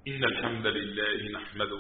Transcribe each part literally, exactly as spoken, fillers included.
إن الحمد لله نحمده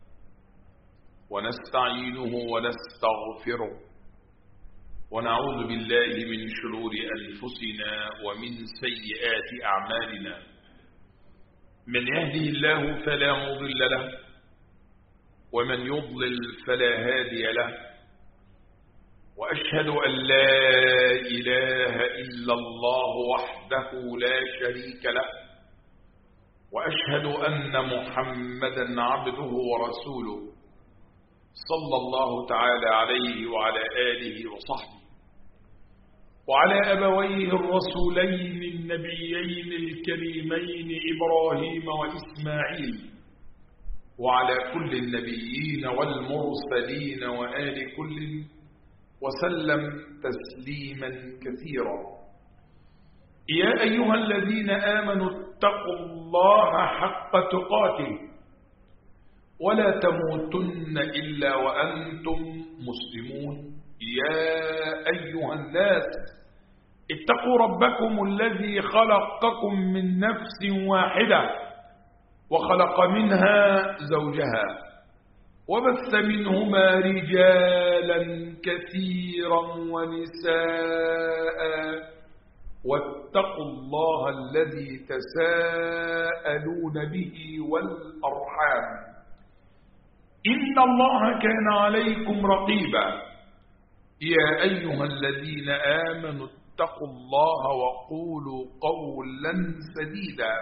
ونستعينه ونستغفره ونعوذ بالله من شرور أنفسنا ومن سيئات أعمالنا. من يهده الله فلا مضل له ومن يضلل فلا هادي له، وأشهد أن لا إله إلا الله وحده لا شريك له، وأشهد أن محمدا عبده ورسوله صلى الله تعالى عليه وعلى آله وصحبه وعلى أبويه الرسولين النبيين الكريمين إبراهيم وإسماعيل وعلى كل النبيين والمرسلين وآل كل وسلم تسليما كثيرا. يا أيها الذين آمنوا اتقوا الله حق تقاته ولا تموتن إلا وأنتم مسلمون. يا أيها الناس اتقوا ربكم الذي خلقكم من نفس واحدة وخلق منها زوجها وبث منهما رجالا كثيرا ونساء، واتقوا الله الذي تساءلون به والأرحام إن الله كان عليكم رقيبا. يا أيها الذين آمنوا اتقوا الله وقولوا قولا سديدا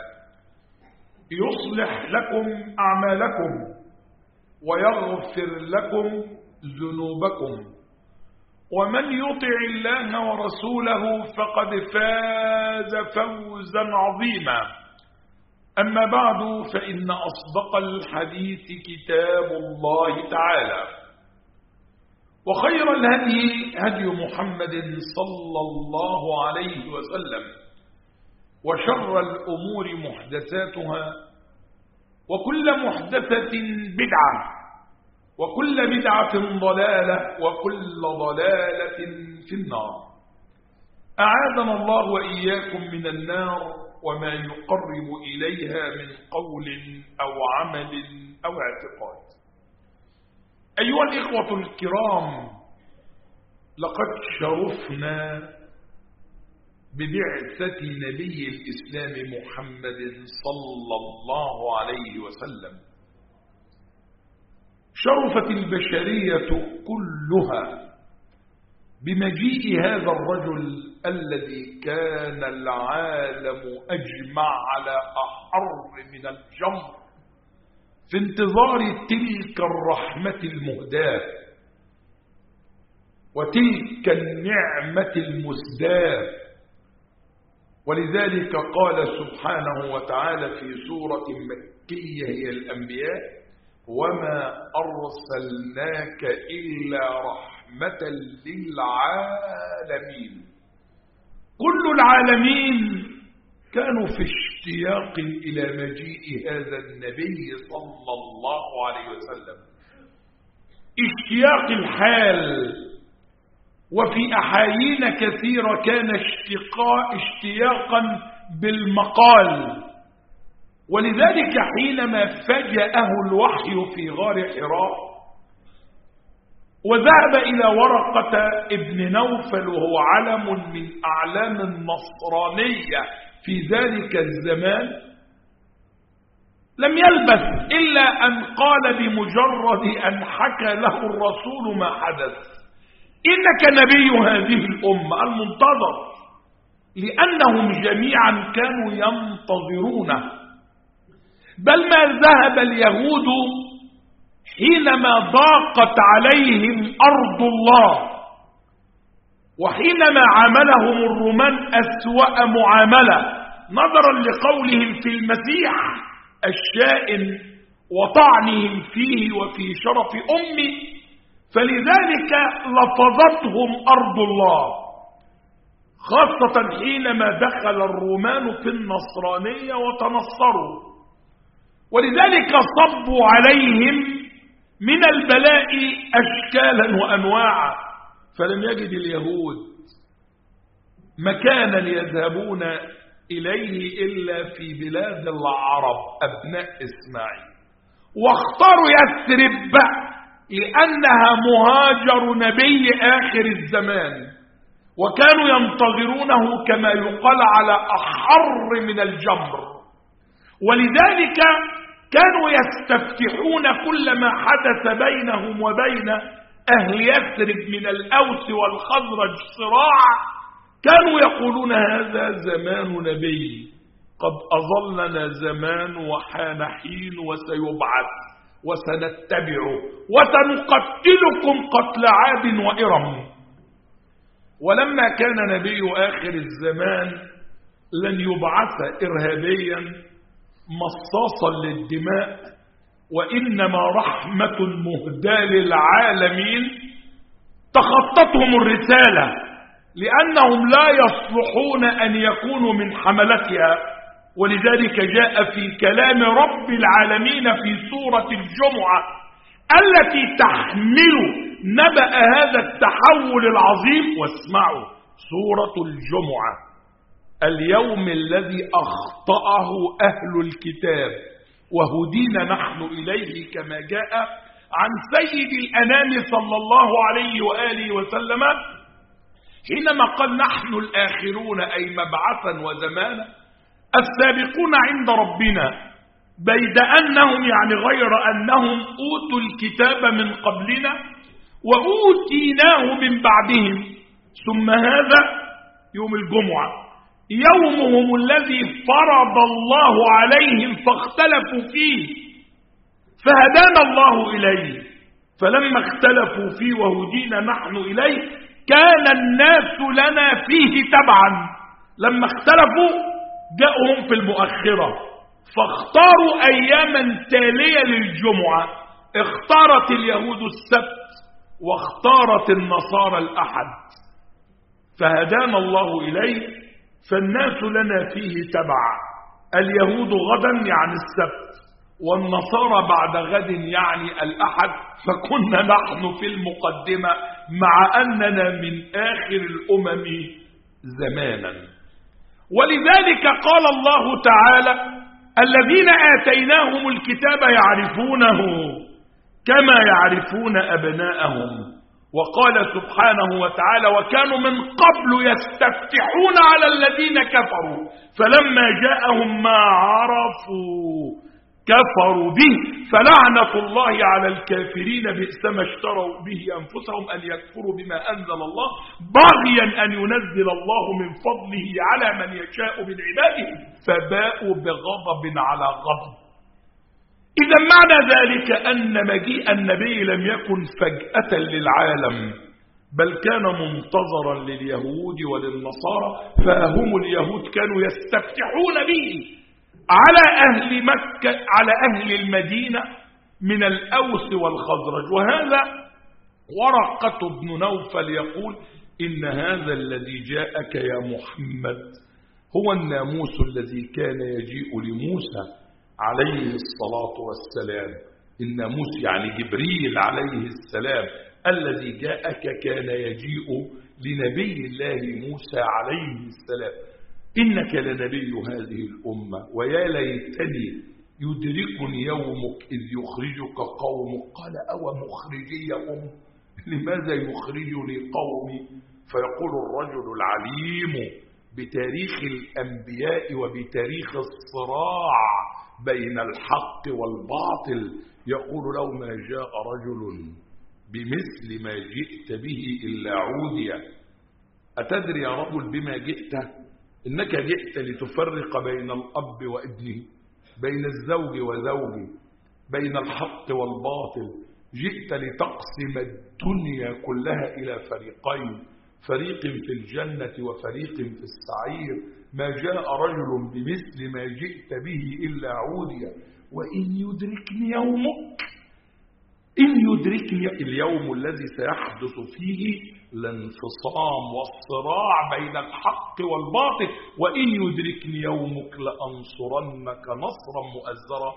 يصلح لكم أعمالكم ويغفر لكم ذنوبكم، ومن يطع الله ورسوله فقد فاز فوزا عظيما. أما بعد، فإن أصدق الحديث كتاب الله تعالى، وخير الهدي هدي محمد صلى الله عليه وسلم، وشر الأمور محدثاتها، وكل محدثة بدعة، وكل بدعة ضلالة، وكل ضلالة في النار. أعاذنا الله وإياكم من النار وما يقرب إليها من قول أو عمل أو اعتقاد. أيها الإخوة الكرام، لقد شرفنا ببعثة نبي الإسلام محمد صلى الله عليه وسلم. شرفت البشرية كلها بمجيء هذا الرجل الذي كان العالم أجمع على أحر من الجمر في انتظار تلك الرحمة المهداة وتلك النعمة المسداة. ولذلك قال سبحانه وتعالى في سورة مكية هي الأنبياء: وما أرسلناك إلا رحمة للعالمين. كل العالمين كانوا في اشتياق إلى مجيء هذا النبي صلى الله عليه وسلم، اشتياق الحال. وفي أحايين كثيرة كان اشتقاء اشتياقا بالمقال. ولذلك حينما فجأه الوحي في غار حراء وذهب إلى ورقة ابن نوفل وهو علم من أعلام النصرانية في ذلك الزمان، لم يلبث إلا أن قال بمجرد أن حكى له الرسول ما حدث: إنك نبي هذه الأمة المنتظر، لأنهم جميعا كانوا ينتظرونه. بل ما ذهب اليهود حينما ضاقت عليهم أرض الله وحينما عاملهم الرومان أسوأ معاملة نظرا لقولهم في المسيح الشائن وطعنهم فيه وفي شرف أمه، فلذلك لفظتهم أرض الله، خاصة حينما دخل الرومان في النصرانية وتنصروا. ولذلك صبوا عليهم من البلاء أشكالا وأنواعا، فلم يجد اليهود مكانا يذهبون إليه إلا في بلاد العرب أبناء إسماعيل، واختاروا يثرب لأنها مهاجر نبي آخر الزمان، وكانوا ينتظرونه كما يقال على أحر من الجمر، ولذلك كانوا يستفتحون كل ما حدث بينهم وبين أهل يثرب من الأوس والخزرج صراع، كانوا يقولون هذا زمان نبي، قد أظلنا زمان وحان حين وسيبعث وسنتبعه وسنقتلكم قتل عاد وإرم. ولما كان نبي آخر الزمان لن يبعث إرهابيا مصاصا للدماء، وإنما رحمة مهداة للعالمين تخطتهم الرسالة، لأنهم لا يصلحون أن يكونوا من حملتها. ولذلك جاء في كلام رب العالمين في سورة الجمعة التي تحمل نبأ هذا التحول العظيم، واسمعوا سورة الجمعة: اليوم الذي أخطأه أهل الكتاب وهدينا نحن إليه، كما جاء عن سيد الأنام صلى الله عليه وآله وسلم حينما قال: نحن الآخرون، أي مبعثا وزمانا، السابقون عند ربنا، بيد أنهم يعني غير أنهم أوتوا الكتاب من قبلنا وأوتيناه من بعدهم، ثم هذا يوم الجمعة يومهم الذي فرض الله عليهم فاختلفوا فيه، فهدانا الله إليه، فلما اختلفوا فيه وهدينا نحن إليه كان الناس لنا فيه تبعا. لما اختلفوا جاءهم في المؤخرة فاختاروا أياما تالية للجمعة، اختارت اليهود السبت واختارت النصارى الأحد، فهدانا الله إليه، فالناس لنا فيه تبع، اليهود غدا يعني السبت، والنصارى بعد غد يعني الأحد، فكنا نحن في المقدمة مع أننا من آخر الأمم زمانا. ولذلك قال الله تعالى: الذين آتيناهم الكتاب يعرفونه كما يعرفون أبناءهم. وقال سبحانه وتعالى: وكانوا من قبل يستفتحون على الذين كفروا فلما جاءهم ما عرفوا كفروا به فلعنة الله على الكافرين بئس ما اشتروا به أنفسهم أن يكفروا بما أنزل الله بغيا أن ينزل الله من فضله على من يشاء من عباده فباءوا بغضب على غضب. إذا معنى ذلك أن مجيء النبي لم يكن فجأة للعالم، بل كان منتظرا لليهود وللنصارى، فهم اليهود كانوا يستفتحون به على أهل مكة، على أهل المدينة من الأوس والخزرج. وهذا ورقة بن نوفل يقول: إن هذا الذي جاءك يا محمد هو الناموس الذي كان يجيء لموسى عليه الصلاة والسلام. الناموس يعني جبريل عليه السلام الذي جاءك كان يجيء لنبي الله موسى عليه السلام. إنك لنبي هذه الأمة، ويا ليتني يدركني يومك إذ يخرجك قومك. قال: أو مخرجي أم؟ لماذا يخرجني قومي؟ فيقول الرجل العليم بتاريخ الأنبياء وبتاريخ الصراع بين الحق والباطل، يقول: لو ما جاء رجل بمثل ما جئت به إلا عودي. أتدري يا رجل بما جئت؟ إنك جئت لتفرق بين الأب وابنه، بين الزوج وزوجه، بين الحق والباطل. جئت لتقسم الدنيا كلها إلى فريقين، فريق في الجنة وفريق في السعير. ما جاء رجل بمثل ما جئت به إلا عودي. وإن يدركني يومك، إن يدركني اليوم الذي سيحدث فيه الانفصام والصراع بين الحق والباطل، وإن يدركني يومك لأنصرنك نصرا مؤزرا.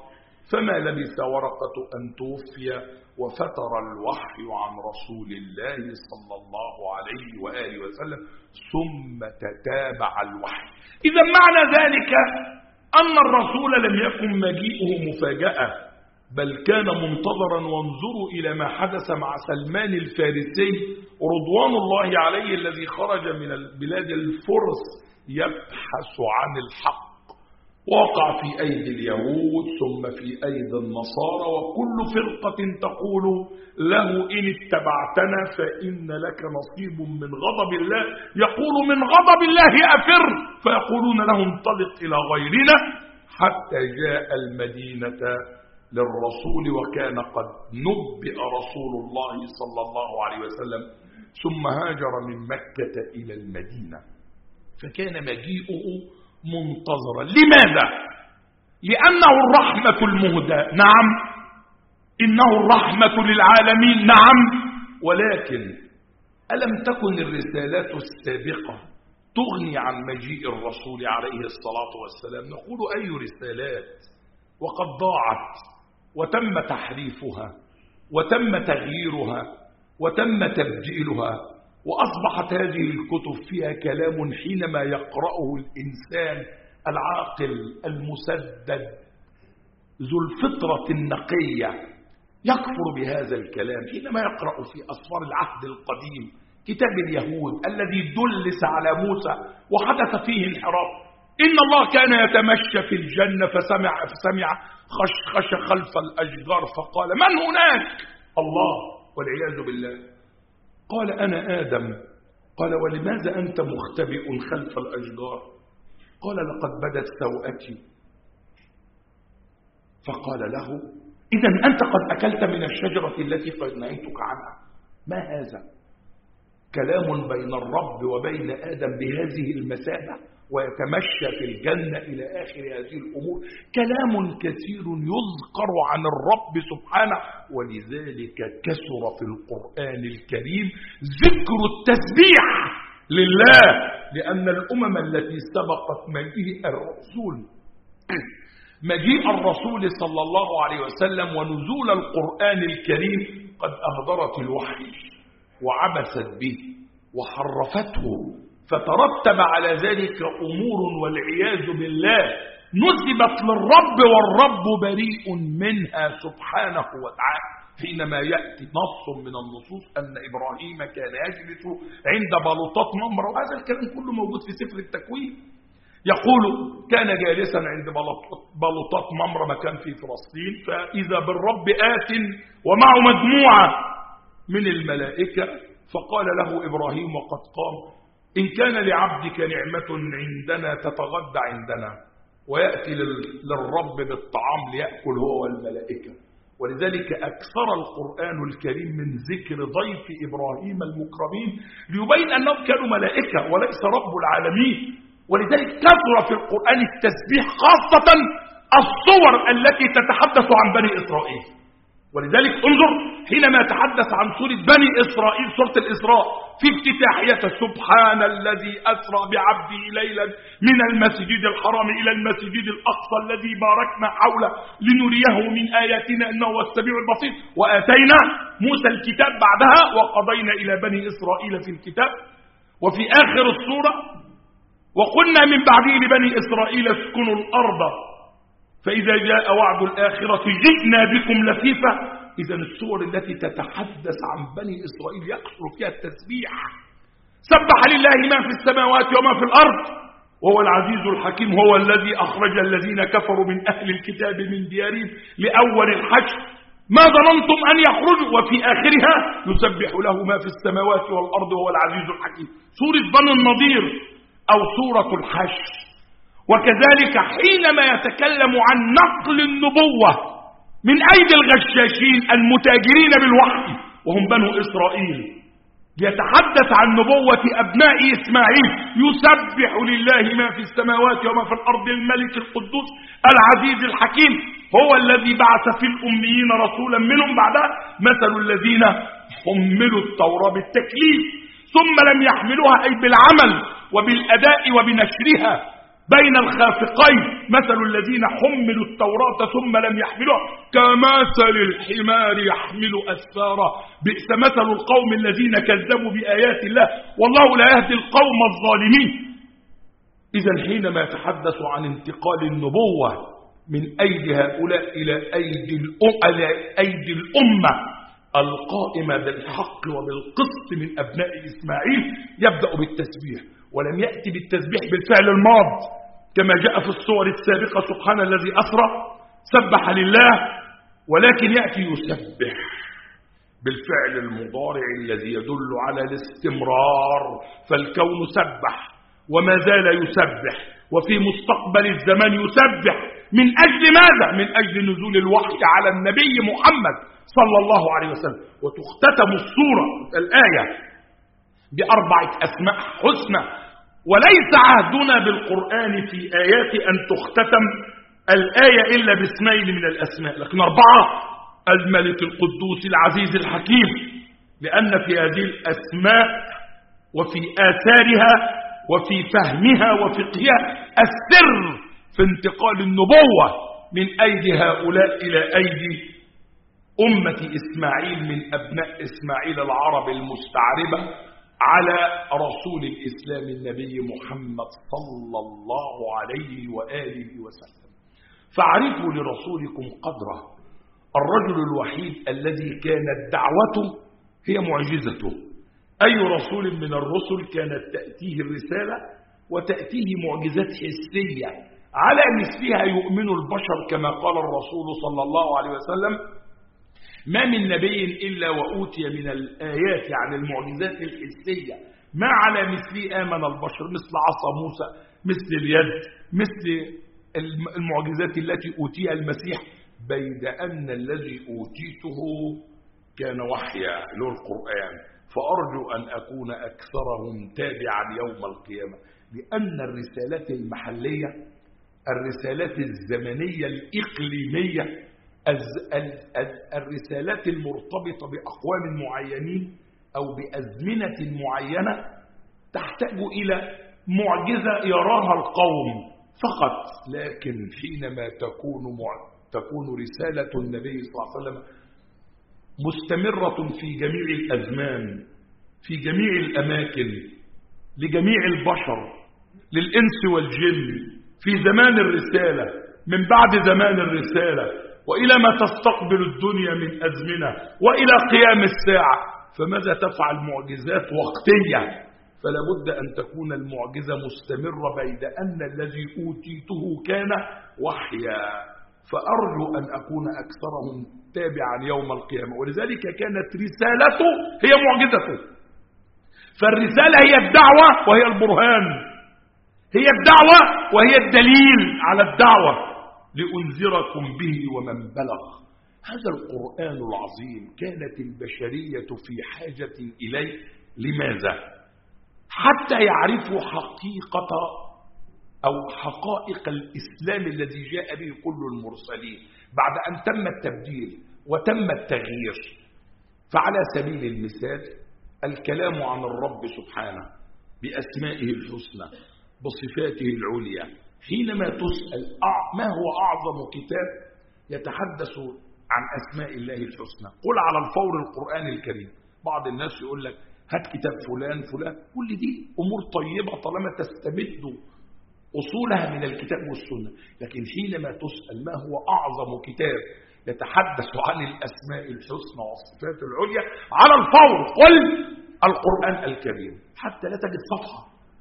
فما لبث ورقة أن توفي وفتر الوحي عن رسول الله صلى الله عليه وآله وسلم ثم تتابع الوحي. إذا معنى ذلك أن الرسول لم يكن مجيئه مفاجأة، بل كان منتظرا. وانظروا إلى ما حدث مع سلمان الفارسي رضوان الله عليه الذي خرج من بلاد الفرس يبحث عن الحق، وقع في أيدي اليهود ثم في أيدي النصارى، وكل فرقة تقول له إن اتبعتنا فإن لك نصيب من غضب الله، يقول من غضب الله أفر، فيقولون له انطلق إلى غيرنا، حتى جاء المدينة للرسول وكان قد نبئ رسول الله صلى الله عليه وسلم، ثم هاجر من مكة إلى المدينة، فكان مجيئه منتظرا. لماذا؟ لأنه الرحمة المهدى، نعم، إنه الرحمة للعالمين، نعم، ولكن ألم تكن الرسالات السابقة تغني عن مجيء الرسول عليه الصلاة والسلام؟ نقول أي رسالات وقد ضاعت وتم تحريفها وتم تغييرها وتم تبديلها، وأصبحت هذه الكتب فيها كلام حينما يقرأه الإنسان العاقل المسدد ذو الفطرة النقية يكفر بهذا الكلام. حينما يقرأ في أسفار العهد القديم كتاب اليهود الذي دلس على موسى وحدث فيه انحراف، إن الله كان يتمشى في الجنة فسمع, فسمع خشخش خلف الأشجار فقال من هناك؟ الله، والعياذ بالله. قال أنا آدم. قال ولماذا أنت مختبئ خلف الأشجار؟ قال لقد بدت سوءتي. فقال له إذن أنت قد أكلت من الشجرة التي قد نهيتك عنها. ما هذا؟ كلام بين الرب وبين آدم بهذه المثابة ويتمشى في الجنة إلى آخر هذه الأمور، كلام كثير يذكر عن الرب سبحانه. ولذلك كثر في القرآن الكريم ذكر التسبيح لله، لأن الأمم التي سبقت مجيء الرسول مجيء الرسول صلى الله عليه وسلم ونزول القرآن الكريم قد أهدرت الوحي وعبثت به وحرفته، فترتب على ذلك أمور والعياذ بالله نسبت للرب والرب بريء منها سبحانه وتعالى. حينما يأتي نص من النصوص أن إبراهيم كان يجلس عند بلوطات ممرة، وهذا الكلام كله موجود في سفر التكوين، يقول كان جالسا عند بلوطات ممرة مكان في فلسطين، فإذا بالرب آت ومعه مجموعة من الملائكة، فقال له إبراهيم وقد قام إن كان لعبدك نعمة عندنا تتغدى عندنا، ويأتي للرب بالطعام ليأكل هو والملائكة. ولذلك أكثر القرآن الكريم من ذكر ضيف إبراهيم المكرمين ليبين أنهم كانوا ملائكة وليس رب العالمين. ولذلك كثر في القرآن التسبيح، خاصة الصور التي تتحدث عن بني إسرائيل. ولذلك انظر حينما يتحدث عن سورة بني إسرائيل، سورة الإسراء، في افتتاحيته سبحان الذي أسرى بعبده ليلا من المسجد الحرام إلى المسجد الأقصى الذي باركنا حوله لنريه من آياتنا إنه هو السميع البصير، وآتينا موسى الكتاب بعدها وقضينا إلى بني إسرائيل في الكتاب. وفي آخر السورة وقلنا من بعده لبني إسرائيل اسكنوا الأرض فإذا جاء وعد الآخرة جئنا بكم لفيفا. إذن السور التي تتحدث عن بني إسرائيل يكثر فيها التسبيح. سبح لله ما في السماوات وما في الأرض وهو العزيز الحكيم، هو الذي أخرج الذين كفروا من أهل الكتاب من ديارهم لأول الحشر ما ظننتم أن يخرجوا، وفي آخرها يسبح له ما في السماوات والأرض وهو العزيز الحكيم. سورة بني النضير أو سورة الحشر. وكذلك حينما يتكلم عن نقل النبوة من أيدي الغشاشين المتاجرين بالوحي وهم بنو إسرائيل، يتحدث عن نبوة أبناء إسماعيل، يسبح لله ما في السماوات وما في الأرض الملك القدوس العزيز الحكيم، هو الذي بعث في الأميين رسولا منهم بعدها مثل الذين حملوا التوراة بالتكليف ثم لم يحملوها، أي بالعمل وبالأداء وبنشرها. بين الخافقين مثل الذين حملوا التوراة ثم لم يحملوها كمثل الحمار يحمل أسفارا بئس مثل القوم الذين كذبوا بآيات الله والله لا يهدي القوم الظالمين. إذا حينما يتحدث عن انتقال النبوة من أيدي هؤلاء إلى أيدي الأمة, أيدي الأمة القائمة بالحق وبالقسط من أبناء إسماعيل يبدأ بالتسبيح، ولم يأتي بالتسبيح بالفعل الماض كما جاء في الصور السابقة سبحان الذي أسرى سبح لله، ولكن يأتي يسبح بالفعل المضارع الذي يدل على الاستمرار، فالكون سبح وما زال يسبح وفي مستقبل الزمان يسبح. من أجل ماذا؟ من أجل نزول الوحي على النبي محمد صلى الله عليه وسلم. وتختتم السورة الآية بأربعة أسماء حسنى، وليس عهدنا بالقرآن في آيات أن تختتم الآية إلا باسمين من الأسماء، لكن أربعة: الملك القدوس العزيز الحكيم، لأن في هذه الأسماء وفي آثارها وفي فهمها وفقهها السر في انتقال النبوة من أيدي هؤلاء إلى أيدي أمة إسماعيل من أبناء إسماعيل العرب المستعربة على رسول الإسلام النبي محمد صلى الله عليه وآله وسلم. فاعرفوا لرسولكم قدره، الرجل الوحيد الذي كانت دعوته هي معجزته. أي رسول من الرسل كانت تأتيه الرسالة وتأتيه معجزات حسية على مثلها يؤمن البشر، كما قال الرسول صلى الله عليه وسلم: ما من نبي إلا وأوتي من الآيات عن المعجزات الحسية ما على مثل آمن البشر، مثل عصا موسى، مثل اليد، مثل المعجزات التي أوتيها المسيح، بيد أن الذي أوتيته كان وحيا له القرآن. فأرجو أن أكون أكثرهم تابعا يوم القيامة، لأن الرسالات المحلية، الرسالات الزمنية الإقليمية، الرسالات المرتبطة بأقوام معينين أو بأزمنة معينة تحتاج إلى معجزة يراها القوم فقط، لكن حينما تكون تكون رسالة النبي صلى الله عليه وسلم مستمرة في جميع الأزمان، في جميع الأماكن، لجميع البشر، للإنس والجن، في زمان الرسالة، من بعد زمان الرسالة، وإلى ما تستقبل الدنيا من أزمنة، وإلى قيام الساعة، فماذا تفعل معجزات وقتية؟ فلا بد أن تكون المعجزة مستمرة بيد أن الذي أوتيته كان وحيا. فأرجو أن أكون أكثرهم تابعا يوم القيامة، ولذلك كانت رسالته هي معجزته. فالرسالة هي الدعوة وهي البرهان، هي الدعوة وهي الدليل على الدعوة، لأنذركم به ومن بلغ. هذا القرآن العظيم كانت البشرية في حاجة إليه. لماذا؟ حتى يعرفوا حقيقة أو حقائق الإسلام الذي جاء به كل المرسلين بعد أن تم التبديل وتم التغيير. فعلى سبيل المثال الكلام عن الرب سبحانه بأسمائه الحسنى بصفاته العليا. حينما تسأل ما هو أعظم كتاب يتحدث عن أسماء الله الحسنى، قل على الفور القرآن الكريم. بعض الناس يقول لك هات كتاب فلان فلان، كل دي أمور طيبة طالما تستمد أصولها من الكتاب والسنة، لكن حينما تسأل ما هو أعظم كتاب يتحدث عن الأسماء الحسنى والصفات العليا، على الفور قل القرآن الكريم. حتى لا تجد صفحة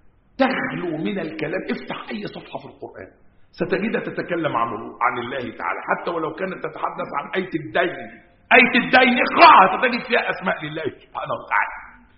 تخلو من الكلام، افتح أي صفحة في القرآن ستجدها تتكلم عن عن الله تعالى، حتى ولو كانت تتحدث عن آية الدين. آية الدين اقرأها ستجد فيها أسماء لله سبحانه وتعالى.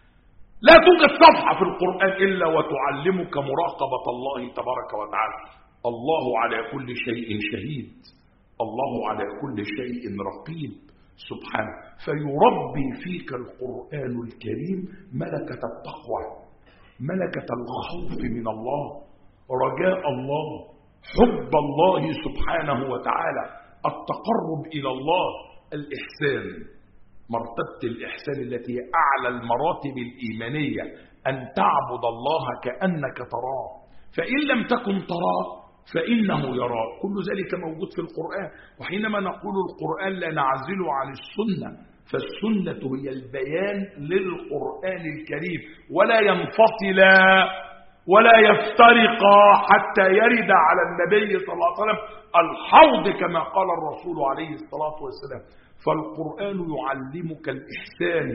لا توجد صفحة في القرآن إلا وتعلمك مراقبة الله تبارك وتعالى. الله على كل شيء شهيد، الله على كل شيء رقيب سبحانه. فيربي فيك القرآن الكريم ملكة التقوى، ملكة الخوف من الله، رجاء الله، حب الله سبحانه وتعالى، التقرب إلى الله، الإحسان. مرتبة الإحسان التي هي أعلى المراتب الإيمانية، أن تعبد الله كأنك تراه، فإن لم تكن تراه فإنه يراه. كل ذلك موجود في القرآن. وحينما نقول القرآن لا نعزله عن السنة، فالسنة هي البيان للقرآن الكريم، ولا ينفصلا ولا يفترقا حتى يرد على النبي صلى الله عليه وسلم الحوض كما قال الرسول عليه الصلاة والسلام. فالقرآن يعلمك الإحسان،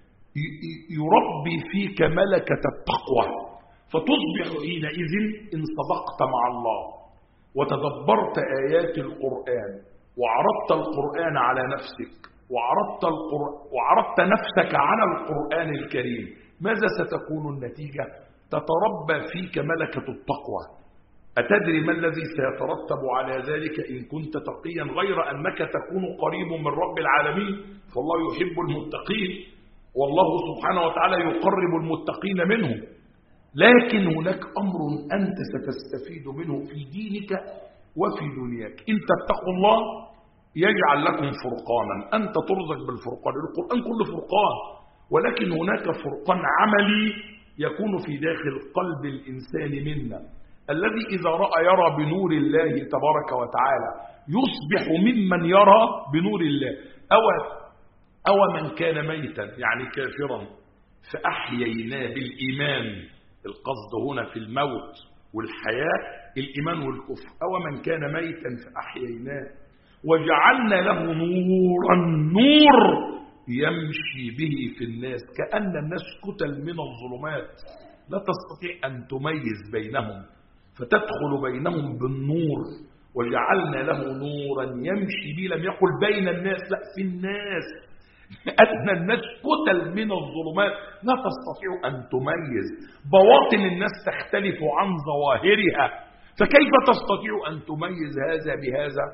يربي فيك ملكة التقوى، فتصبح حينئذ إن صدقت مع الله وتدبرت آيات القرآن وعرضت القرآن على نفسك وعرضت, القرآن وعرضت نفسك على القرآن الكريم، ماذا ستكون النتيجة؟ تتربى فيك ملكة التقوى. أتدري ما الذي سيترتب على ذلك إن كنت تقيا؟ غير أنك تكون قريب من رب العالمين، فالله يحب المتقين، والله سبحانه وتعالى يقرب المتقين منه. لكن هناك أمر أنت ستستفيد منه في دينك وفي دنياك. إن تتقوا الله يجعل لكم فرقانا، أنت ترزق بالفرقان. القرآن كله فرقان، ولكن هناك فرقان عملي يكون في داخل قلب الإنسان منا، الذي إذا رأى يرى بنور الله تبارك وتعالى، يصبح ممن يرى بنور الله. أو, أو من كان ميتا يعني كافرا فأحييناه بالإيمان، القصد هنا في الموت والحياة الإيمان والكفر. أو من كان ميتا فأحييناه وجعلنا له نورا، نور يمشي به في الناس، كأن الناس كتل من الظلمات لا تستطيع أن تميز بينهم، فتدخل بينهم بالنور. وجعلنا له نورا يمشي به، لم يقل بين الناس، لا في الناس، لأن الناس كتل من الظلمات لا تستطيع أن تميز، بواطن الناس تختلف عن ظواهرها، فكيف تستطيع أن تميز هذا بهذا؟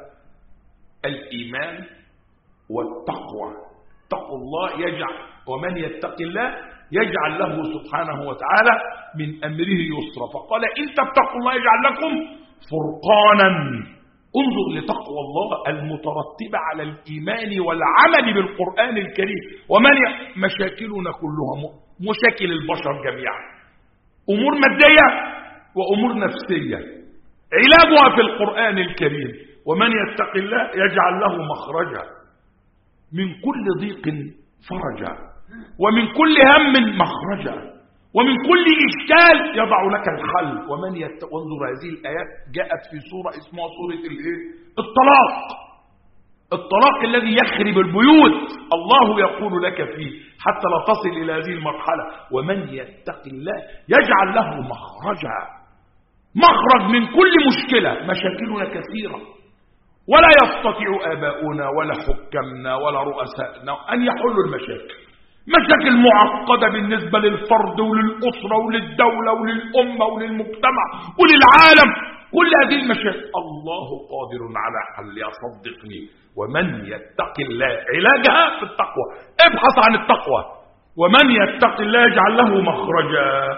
الإيمان والتقوى. اتقوا الله يجعل، ومن يتق الله يجعل له سبحانه وتعالى من أمره يسرا. فقال إن تتقوا الله يجعل لكم فرقانا. انظر لتقوى الله المترتبة على الإيمان والعمل بالقرآن الكريم. ومن ي... مشاكلنا كلها مشاكل البشر جميعا، أمور مادية وأمور نفسية، علاجها في القرآن الكريم. ومن يتق الله يجعل له مخرجا، من كل ضيق فرجا، ومن كل هم مخرجا، ومن كل إشكال يضع لك الحل. ومن يت... وانظر هذه الآيات جاءت في سورة اسمها سورة الايه؟ الطلاق. الطلاق الذي يخرب البيوت، الله يقول لك فيه حتى لا تصل إلى هذه المرحلة. ومن يتق الله يجعل له مخرجا، مخرج من كل مشكلة. مشاكلنا كثيرة، ولا يستطيع آباؤنا ولا حكامنا ولا رؤسائنا أن يحلوا المشاكل. مشاكل معقدة بالنسبة للفرد وللأسرة وللدولة وللأمة وللمجتمع وللعالم. كل هذه المشاكل الله قادر على حلها، صدقني. ومن يتق الله علاجها في التقوى. ابحث عن التقوى. ومن يتق الله يجعل له مخرجا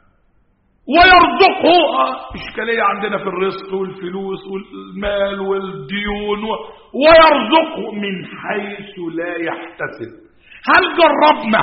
ويرزقه. إشكالية عندنا في الرزق والفلوس والمال والديون. ويرزقه من حيث لا يحتسب. هل جربنا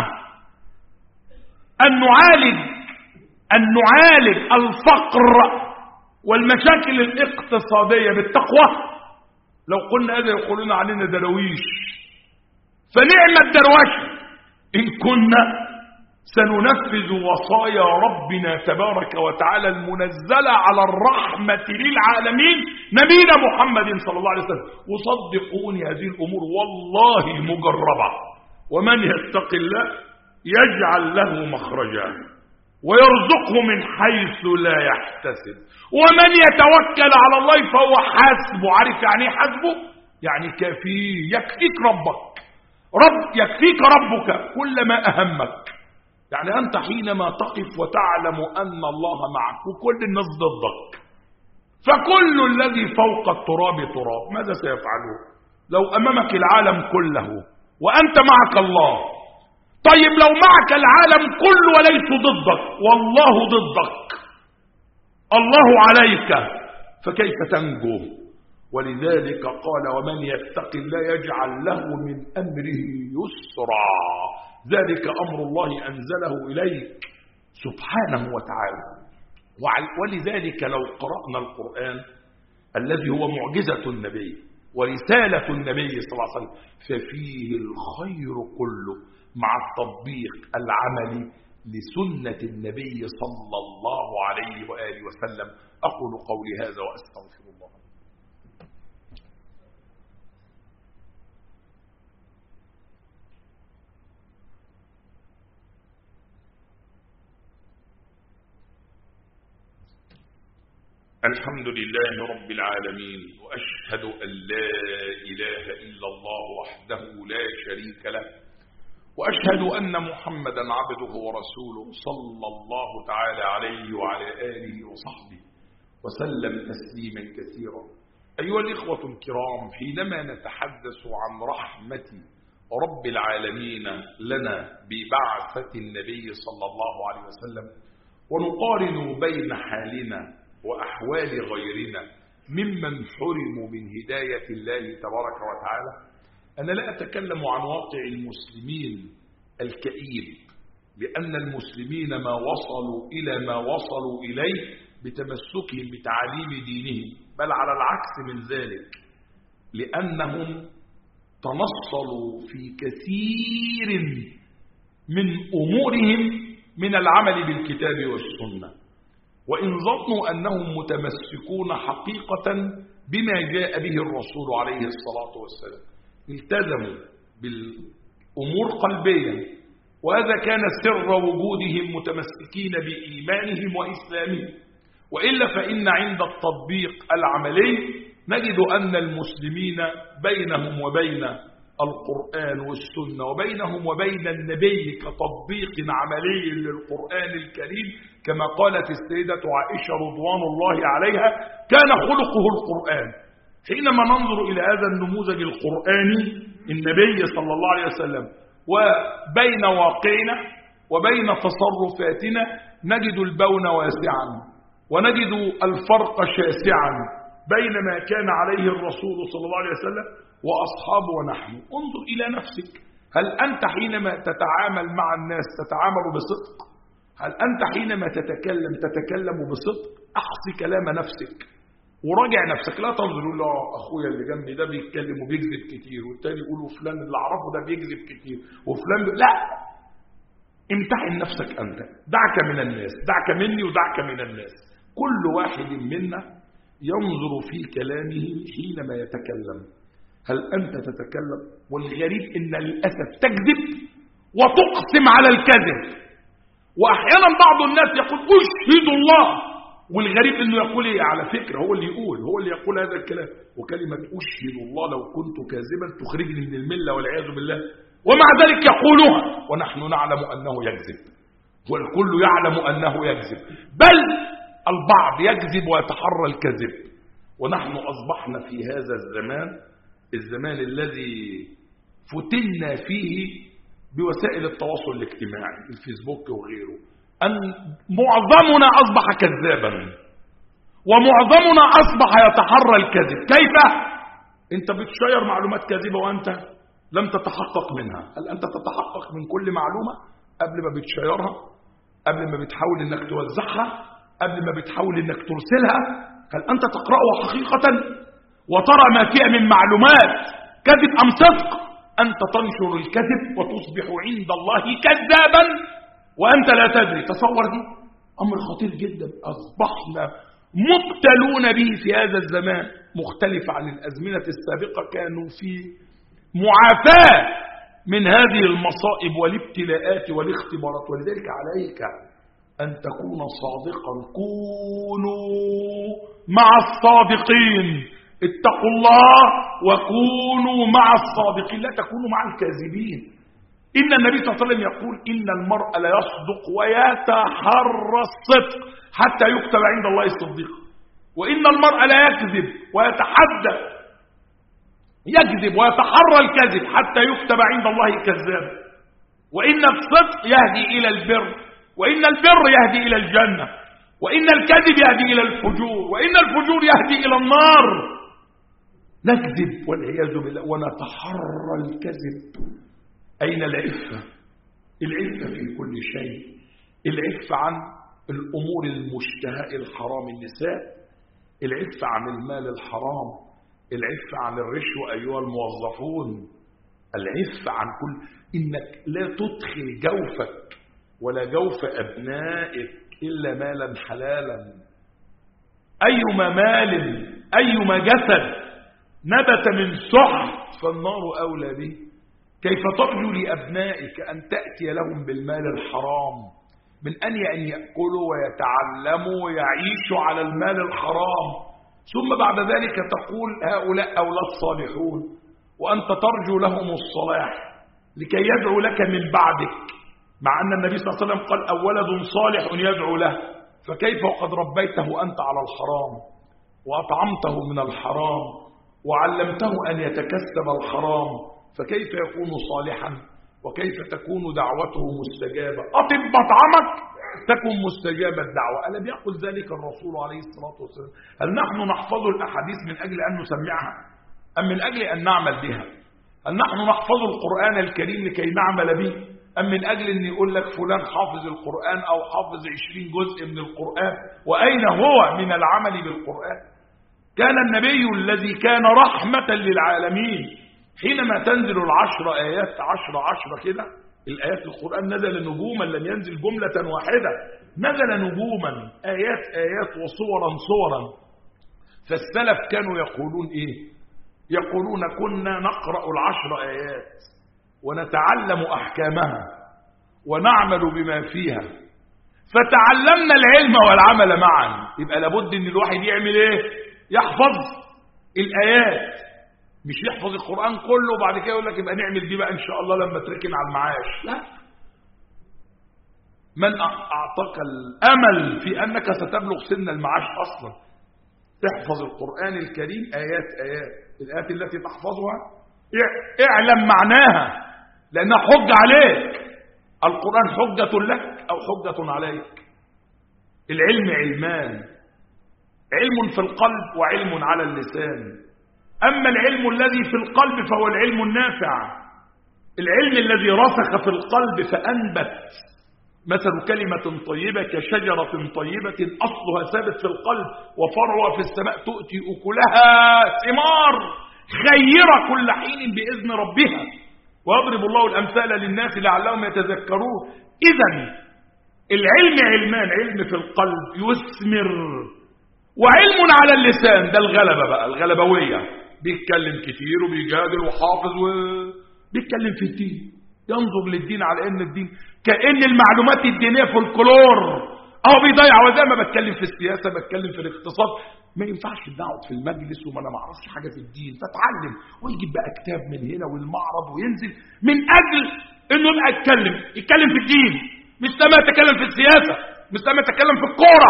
أن نعالج أن نعالج الفقر والمشاكل الاقتصادية بالتقوى؟ لو قلنا هذا يقولون علينا درويش، فنعم الدروش إن كنا سننفذ وصايا ربنا تبارك وتعالى المنزلة على الرحمة للعالمين نبينا محمد صلى الله عليه وسلم. وصدقوني هذه الأمور والله مجربة. ومن يتق الله يجعل له مخرجا ويرزقه من حيث لا يحتسب. ومن يتوكل على الله فهو حسبه. عارف يعني حسبه؟ يعني كافيه، يكفيك ربك، رب يكفيك ربك كل ما أهمك. يعني أنت حينما تقف وتعلم أن الله معك وكل الناس ضدك، فكل الذي فوق التراب تراب، ماذا سيفعلون؟ لو أمامك العالم كله وأنت معك الله. طيب لو معك العالم كله وليس ضدك والله ضدك، الله عليك، فكيف تنجو؟ ولذلك قال ومن يتق الله يجعل له من أمره يسرا. ذلك أمر الله أنزله إليك سبحانه وتعالى. ولذلك لو قرأنا القرآن الذي هو معجزة النبي ورسالة النبي صلى الله عليه وسلم ففيه الخير كله مع التطبيق العملي لسنة النبي صلى الله عليه وآله وسلم. أقول قولي هذا وأستغفر الله. الحمد لله رب العالمين، وأشهد أن لا إله إلا الله وحده لا شريك له، وأشهد أن محمدا عبده ورسوله صلى الله تعالى عليه وعلى آله وصحبه وسلم تسليما كثيرا. أيها الإخوة الكرام، حينما نتحدث عن رحمة رب العالمين لنا ببعثة النبي صلى الله عليه وسلم ونقارن بين حالنا وأحوال غيرنا ممن حرموا من هداية الله تبارك وتعالى، أنا لا أتكلم عن واقع المسلمين الكئيب، لأن المسلمين ما وصلوا إلى ما وصلوا إليه بتمسكهم بتعاليم دينهم، بل على العكس من ذلك، لأنهم تنصلوا في كثير من أمورهم من العمل بالكتاب والسنة، وإن ظنوا أنهم متمسكون حقيقة بما جاء به الرسول عليه الصلاة والسلام، التزموا بالأمور قلبيا، وهذا كان سر وجودهم متمسكين بإيمانهم وإسلامهم. وإلا فإن عند التطبيق العملي نجد أن المسلمين بينهم وبين القرآن والسنة وبينهم وبين النبي كتطبيق عملي للقرآن الكريم، كما قالت السيدة عائشة رضوان الله عليها كان خلقه القرآن. حينما ننظر إلى هذا النموذج القرآني النبي صلى الله عليه وسلم وبين واقعنا وبين تصرفاتنا نجد البون واسعا، ونجد الفرق شاسعا بين ما كان عليه الرسول صلى الله عليه وسلم وأصحابه ونحن. انظر إلى نفسك، هل أنت حينما تتعامل مع الناس تتعامل بصدق؟ هل أنت حينما تتكلم تتكلم بصدق؟ أحصي كلام نفسك وراجع نفسك، لا تنظر له أخويا اللي جنبي ده بيتكلم وبيكذب كتير، والتاني يقول فلان اللي أعرفه ده بيكذب كتير وفلان بي... لا، امتحن نفسك أنت، دعك من الناس، دعك مني ودعك من الناس. كل واحد منا ينظر في كلامه حينما يتكلم، هل أنت تتكلم؟ والغريب إن للأسف تكذب وتقسم على الكذب، وأحيانا بعض الناس يقول أشهد الله، والغريب إنه يقول إيه؟ على فكرة هو اللي يقول هو اللي يقول هذا الكلام، وكلمة أشهد الله لو كنت كاذبا تخرجني من الملة والعياذ بالله، ومع ذلك يقولها ونحن نعلم أنه يكذب، والكل يعلم أنه يكذب، بل البعض يكذب ويتحرى الكذب. ونحن أصبحنا في هذا الزمان، الزمان الذي فتنا فيه بوسائل التواصل الاجتماعي الفيسبوك وغيره، أن معظمنا أصبح كذابا ومعظمنا أصبح يتحرى الكذب. كيف؟ أنت بتشير معلومات كاذبة وأنت لم تتحقق منها. هل أنت تتحقق من كل معلومة قبل ما بتشيرها، قبل ما بتحاول أنك توزعها، قبل ما بتحاول أنك ترسلها؟ هل أنت تقرأها حقيقة وترى ما فيها من معلومات كذب أم صدق؟ أنت تنشر الكذب وتصبح عند الله كذابا وأنت لا تدري. تصور دي أمر خطير جدا أصبحنا مبتلون به في هذا الزمان، مختلف عن الأزمنة السابقة كانوا في معافاة من هذه المصائب والابتلاءات والاختبارات. ولذلك عليك أن تكون صادقا، كونوا مع الصادقين، اتقوا الله وكونوا مع الصادقين، لا تكونوا مع الكاذبين. إن النبي صلى الله عليه وسلم يقول إن المرء لا يصدق ويتحرى الصدق حتى يكتب عند الله صديقا، وإن المرء لا يكذب ويتحدى يكذب ويتحرى الكذب حتى يكتب عند الله كذابا، وإن الصدق يهدي إلى البر، وإن البر يهدي إلى الجنة، وإن الكذب يهدي إلى الفجور، وإن الفجور يهدي إلى النار. نكذب والعياذ بالله ونتحرى الكذب. أين العفة؟ العفة في كل شيء، العفة عن الأمور المشتهاة الحرام، النساء، العفة عن المال الحرام، العفة عن الرشوة أيها الموظفون، العفة عن كل، إنك لا تدخل جوفك ولا جوف أبنائك إلا مالا حلالا. أيما مال أيما جسد نبت من سحت فالنار أولى به. كيف ترجو لأبنائك أن تأتي لهم بالمال الحرام من أن أن يأكلوا ويتعلموا ويعيشوا على المال الحرام، ثم بعد ذلك تقول هؤلاء أولاد صالحون وأنت ترجو لهم الصلاح لكي يدعو لك من بعدك، مع أن النبي صلى الله عليه وسلم قال أو ولد صالح يدعو له. فكيف وقد ربيته أنت على الحرام وأطعمته من الحرام وعلمته أن يتكسب الحرام، فكيف يكون صالحا وكيف تكون دعوته مستجابة؟ أطب مطعمك تكون مستجابة الدعوة. ألم يقل ذلك الرسول عليه الصلاة والسلام؟ هل نحن نحفظ الأحاديث من أجل أن نسمعها أم من أجل أن نعمل بها؟ هل نحن نحفظ القرآن الكريم لكي نعمل به أم من أجل أن يقول لك فلان حافظ القرآن أو حافظ عشرين جزء من القرآن؟ وأين هو من العمل بالقرآن؟ كان النبي الذي كان رحمة للعالمين حينما تنزل العشر آيات عشر عشر كده، الآيات القرآن نزل نجوما، لم ينزل جملة واحدة، نزل نجوما آيات آيات وصورا صورا. فالسلف كانوا يقولون إيه؟ يقولون كنا نقرأ العشر آيات ونتعلم أحكامها ونعمل بما فيها، فتعلمنا العلم والعمل معا. يبقى لابد ان الواحد يعمل ايه؟ يحفظ الآيات، مش يحفظ القرآن كله وبعد كده يقول لك يبقى نعمل دي بقى ان شاء الله لما تركن على المعاش. لا، من أعطاك الأمل في أنك ستبلغ سن المعاش أصلا؟ تحفظ القرآن الكريم آيات آيات، الآيات التي تحفظها اعلم معناها لأنها حجة عليك. القرآن حجة لك أو حجة عليك. العلم علمان، علم في القلب وعلم على اللسان. أما العلم الذي في القلب فهو العلم النافع، العلم الذي رسخ في القلب فأنبت. مثل كلمة طيبة كشجرة طيبة أصلها ثابت في القلب وفرعها في السماء تؤتي أكلها ثمار خيرة كل حين بإذن ربها ويضرب الله الأمثال للناس لعلهم يتذكرون. إذن العلم علمان، علم في القلب يثمر وعلم على اللسان، ده الغلبة بقى، الغلبوية، بيتكلم كتير وبيجادل وحافظ وبيتكلم في الدين، ينظر للدين على ان الدين كأن المعلومات الدينية فولكلور اهو بيضيع. وزي ما بتكلم في السياسة بتكلم في الاقتصاد، ما ينفعش نقعد في المجلس وما انا ما اعرفش حاجة في الدين، فتعلم ويجيب بقى كتاب من هنا والمعرض وينزل من اجل انه يبقى يتكلم يتكلم في الدين، مش سامع يتكلم في السياسة، مش سامع يتكلم في الكورة.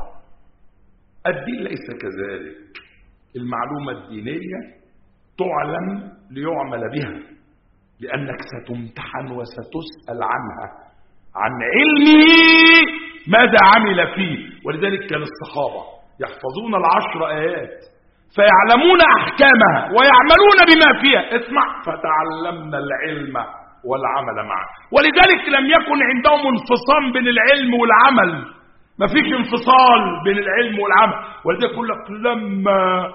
الدين ليس كذلك. المعلومة الدينية تعلم ليعمل بها، لأنك ستمتحن وستسأل عنها، عن علمه ماذا عمل فيه. ولذلك كان الصحابة يحفظون العشر آيات فيعلمون أحكامها ويعملون بما فيها. اسمع، فتعلمنا العلم والعمل معه. ولذلك لم يكن عندهم انفصام بين العلم والعمل، ما فيش انفصال بين العلم والعمل. ولذلك يقول لك لما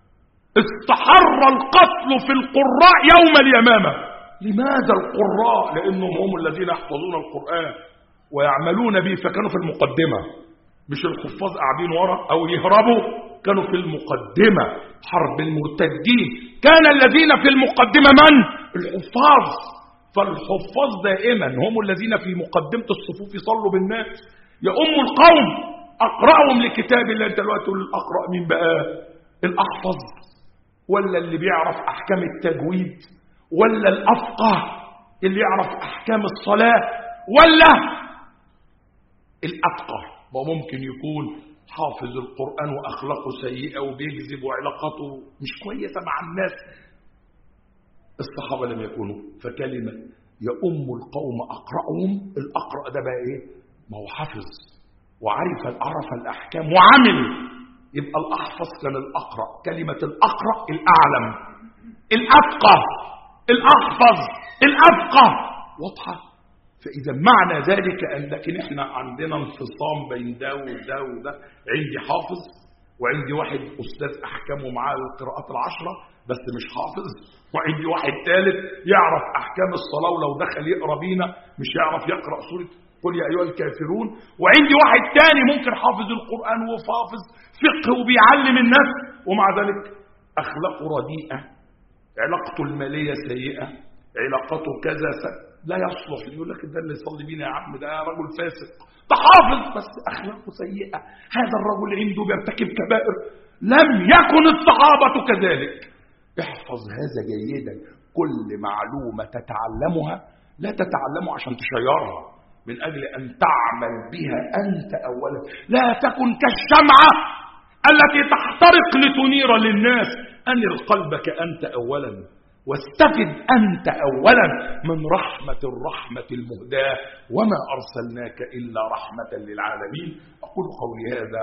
استحر القتل في القراء يوم اليمامة. لماذا القراء؟ لأنهم هم الذين يحفظون القرآن ويعملون به، فكانوا في المقدمة، مش الحفاظ قاعدين ورا أو يهربوا، كانوا في المقدمة. حرب المرتدين كان الذين في المقدمة من؟ الحفاظ. فالحفاظ دائما هم الذين في مقدمة الصفوف يصلوا بالناس، يؤم القوم، أقرأهم لكتاب الله. انت دلوقتي تقول الأقرأ مين بقى؟ الأحفظ ولا اللي بيعرف أحكام التجويد ولا الأفقه اللي يعرف أحكام الصلاة ولا الأفقه؟ وممكن يكون حافظ القرآن وأخلاقه سيئة وبيكذب وعلاقاته مش كويسة مع الناس. الصحابة لم يكونوا. فكلمة يؤم القوم أقرأهم، الأقرأ ده بقى إيه؟ ما هو حفظ وعرف عرف الأحكام وعمل. يبقى الأحفظ كان الأقرأ. كلمة الأقرأ الأعلم، الأفقه، الأحفظ، الأفقه. واضحة؟ فإذا معنى ذلك أن لكن إحنا عندنا انفصام بين ده وده وده. عندي حافظ وعندي واحد أستاذ أحكام ومعاه القراءات العشرة بس مش حافظ، وعندي واحد ثالث يعرف أحكام الصلاة ولو دخل يقرأ بينا مش يعرف يقرأ سورة قل يا أيها الكافرون، وعندي واحد تاني ممكن حافظ القرآن وحافظ فقه وبيعلم الناس ومع ذلك أخلاقه رديئة، علاقته المالية سيئة، علاقته كذا لا يصلح. يقول لك ده اللي يصلي بينا يا عم ده رجل فاسق، ده حافظ بس أخلاقه سيئة، هذا الرجل عنده بيرتكب كبائر. لم يكن الصحابة كذلك. احفظ هذا جيدا. كل معلومة تتعلمها لا تتعلمها عشان تشيرها، من أجل أن تعمل بها أنت أولا. لا تكن كالشمعة التي تحترق لتنير للناس. أنر قلبك أنت أولا واستفد أنت أولا من رحمة الرحمة المهداة، وما أرسلناك إلا رحمة للعالمين. أقول قولي هذا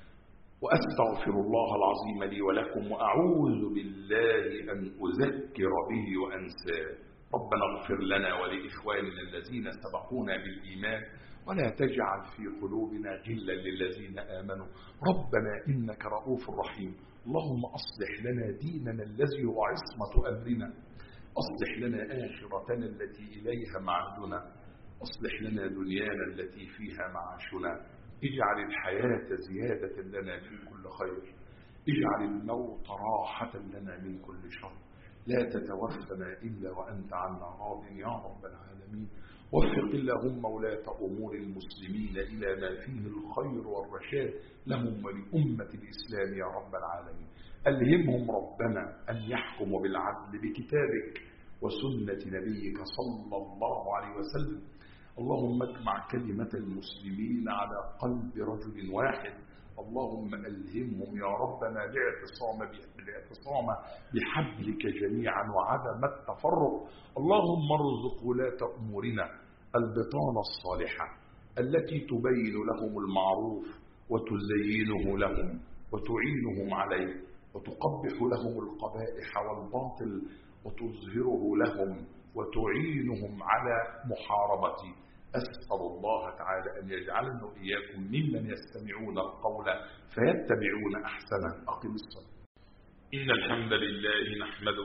وأستغفر الله العظيم لي ولكم، وأعوذ بالله أن أذكر به وأنساه. ربنا اغفر لنا ولإخواننا الذين سبقونا بالإيمان، ولا تجعل في قلوبنا غلا للذين آمنوا ربنا إنك رؤوف رحيم. اللهم أصلح لنا ديننا الذي هو عصمة أمرنا، أصلح لنا آخرتنا التي إليها معادنا، أصلح لنا دنيانا التي فيها معاشنا. اجعل الحياة زيادة لنا في كل خير، اجعل الموت راحة لنا من كل شر. لا تتوفنا إلا وأنت عنا راض يا رب العالمين. وفق اللهم ولاة أمور المسلمين إلى ما فيه الخير والرشاد لهم ولأمة الإسلام يا رب العالمين. ألهمهم ربنا أن يحكموا بالعدل بكتابك وسنة نبيك صلى الله عليه وسلم. اللهم اجمع كلمة المسلمين على قلب رجل واحد. اللهم ألهمهم يا ربنا الاعتصام بالاعتصام بحبلك جميعا وعدم التفرق. اللهم ارزق ولاة أمورنا البطانة الصالحة التي تبين لهم المعروف وتزينه لهم وتعينهم عليه، وتقبح لهم القبائح والباطل وتظهره لهم وتعينهم على محاربته. أسأل الله تعالى أن يجعلنا إياكم ممن يستمعون القول فيتبعون أحسنه. أقم الصلاة. إن الحمد لله نحمده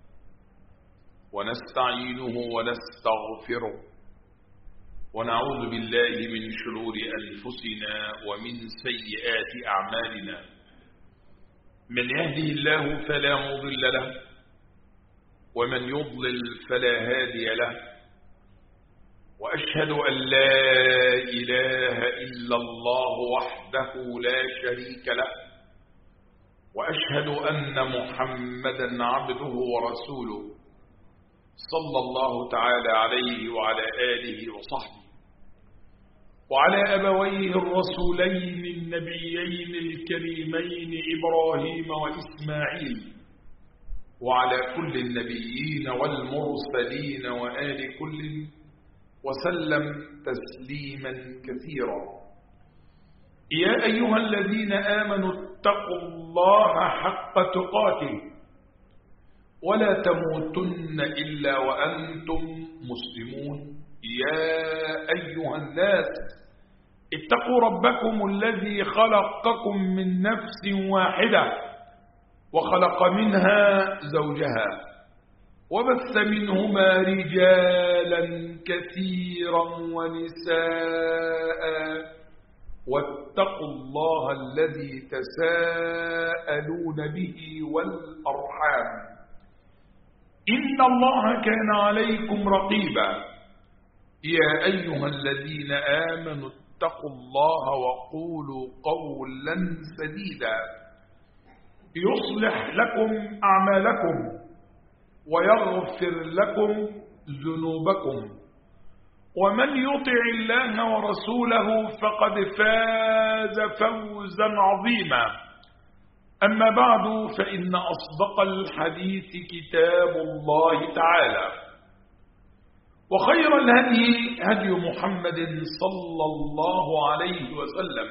ونستعينه ونستغفره ونعوذ بالله من شرور أنفسنا ومن سيئات أعمالنا. من يهده الله فلا مضل له ومن يضلل فلا هادي له، وأشهد أن لا إله إلا الله وحده لا شريك له، وأشهد أن محمدا عبده ورسوله صلى الله تعالى عليه وعلى آله وصحبه وعلى أبويه الرسولين النبيين الكريمين إبراهيم وإسماعيل، وعلى كل النبيين والمرسلين وآل كل وسلم تسليما كثيرا. يا أيها الذين آمنوا اتقوا الله حق تقاته ولا تموتن إلا وأنتم مسلمون. يا أيها الناس اتقوا ربكم الذي خلقكم من نفس واحدة وخلق منها زوجها وبث منهما رجالا كثيرا ونساء، واتقوا الله الذي تساءلون به والأرحام إن الله كان عليكم رقيبا. يا أيها الذين آمنوا اتقوا الله وقولوا قولا سديدا يصلح لكم أعمالكم ويغفر لكم ذنوبكم، ومن يطع الله ورسوله فقد فاز فوزا عظيما. أما بعد، فإن أصدق الحديث كتاب الله تعالى، وخير الهدي هدي محمد صلى الله عليه وسلم،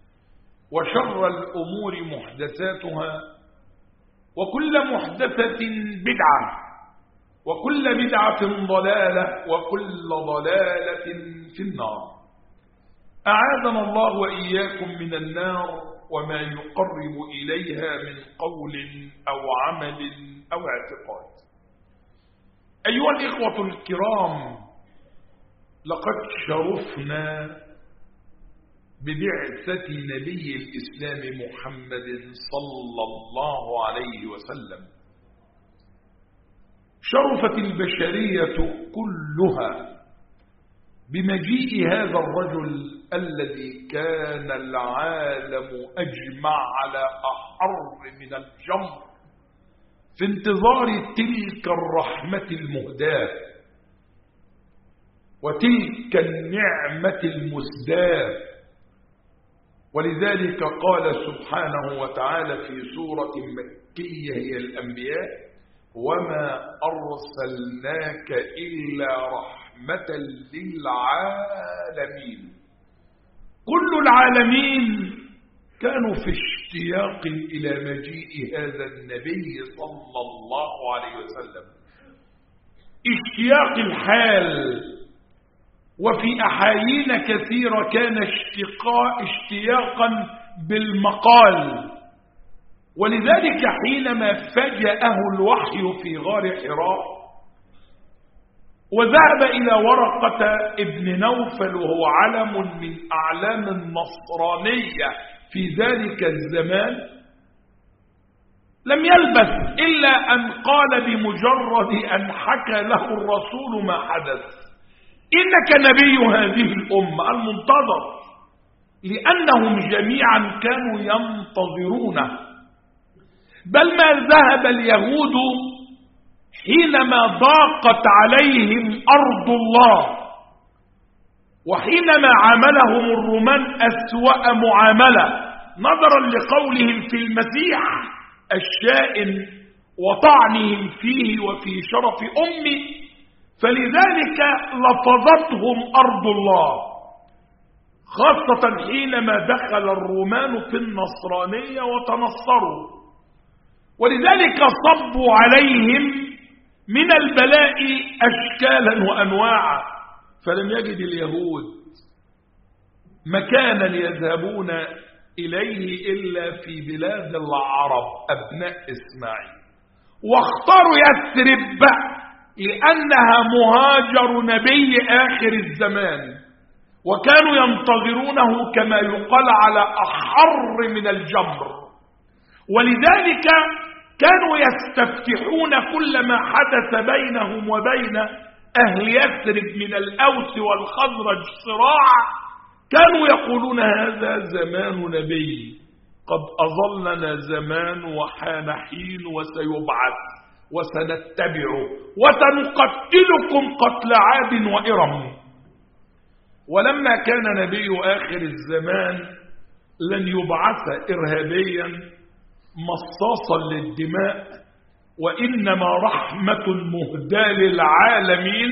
وشر الأمور محدثاتها، وكل محدثة بدعة، وكل وكل بدعة ضلالة وكل ضلالة في النار. أعاذنا الله وإياكم من النار وما يقرب إليها من قول أو عمل أو اعتقاد. أيها الإخوة الكرام، لقد شرفنا ببعثة نبي الإسلام محمد صلى الله عليه وسلم. شرفت البشرية كلها بمجيء هذا الرجل الذي كان العالم أجمع على أحر من الجمر في انتظار تلك الرحمة المهداة وتلك النعمة المسداة. ولذلك قال سبحانه وتعالى في سورة مكية هي الأنبياء: وما أرسلناك إلا رحمة للعالمين. كل العالمين كانوا في اشتياق إلى مجيء هذا النبي صلى الله عليه وسلم، اشتياق الحال. وفي أحايين كثيرة كان اشتقاء اشتياقا بالمقال. ولذلك حينما فجأه الوحي في غار حراء وذهب إلى ورقة ابن نوفل وهو علم من أعلام النصرانية في ذلك الزمان، لم يلبث إلا أن قال بمجرد أن حكى له الرسول ما حدث: إنك نبي هذه الأمة المنتظر. لأنهم جميعا كانوا ينتظرونه. بل ما ذهب اليهود حينما ضاقت عليهم أرض الله وحينما عاملهم الرومان أسوأ معاملة نظرا لقولهم في المسيح الشائن وطعنهم فيه وفي شرف أمه، فلذلك لفظتهم أرض الله، خاصة حينما دخل الرومان في النصرانية وتنصروا. ولذلك صبوا عليهم من البلاء أشكالا وأنواعا، فلم يجد اليهود مكانا يذهبون إليه إلا في بلاد العرب أبناء إسماعيل، واختاروا يثرب لأنها مهاجر نبي آخر الزمان، وكانوا ينتظرونه كما يقال على أحر من الجمر. ولذلك كانوا يستفتحون كل ما حدث بينهم وبين أهل يثرب من الأوس والخزرج صراع، كانوا يقولون: هذا زمان نبي، قد أظلنا زمان وحان حين وسيبعث وسنتبعه وسنقتلكم قتل عاد وإرم. ولما كان نبي آخر الزمان لن يبعث إرهابيا مصاصا للدماء، وإنما رحمة مهداة للعالمين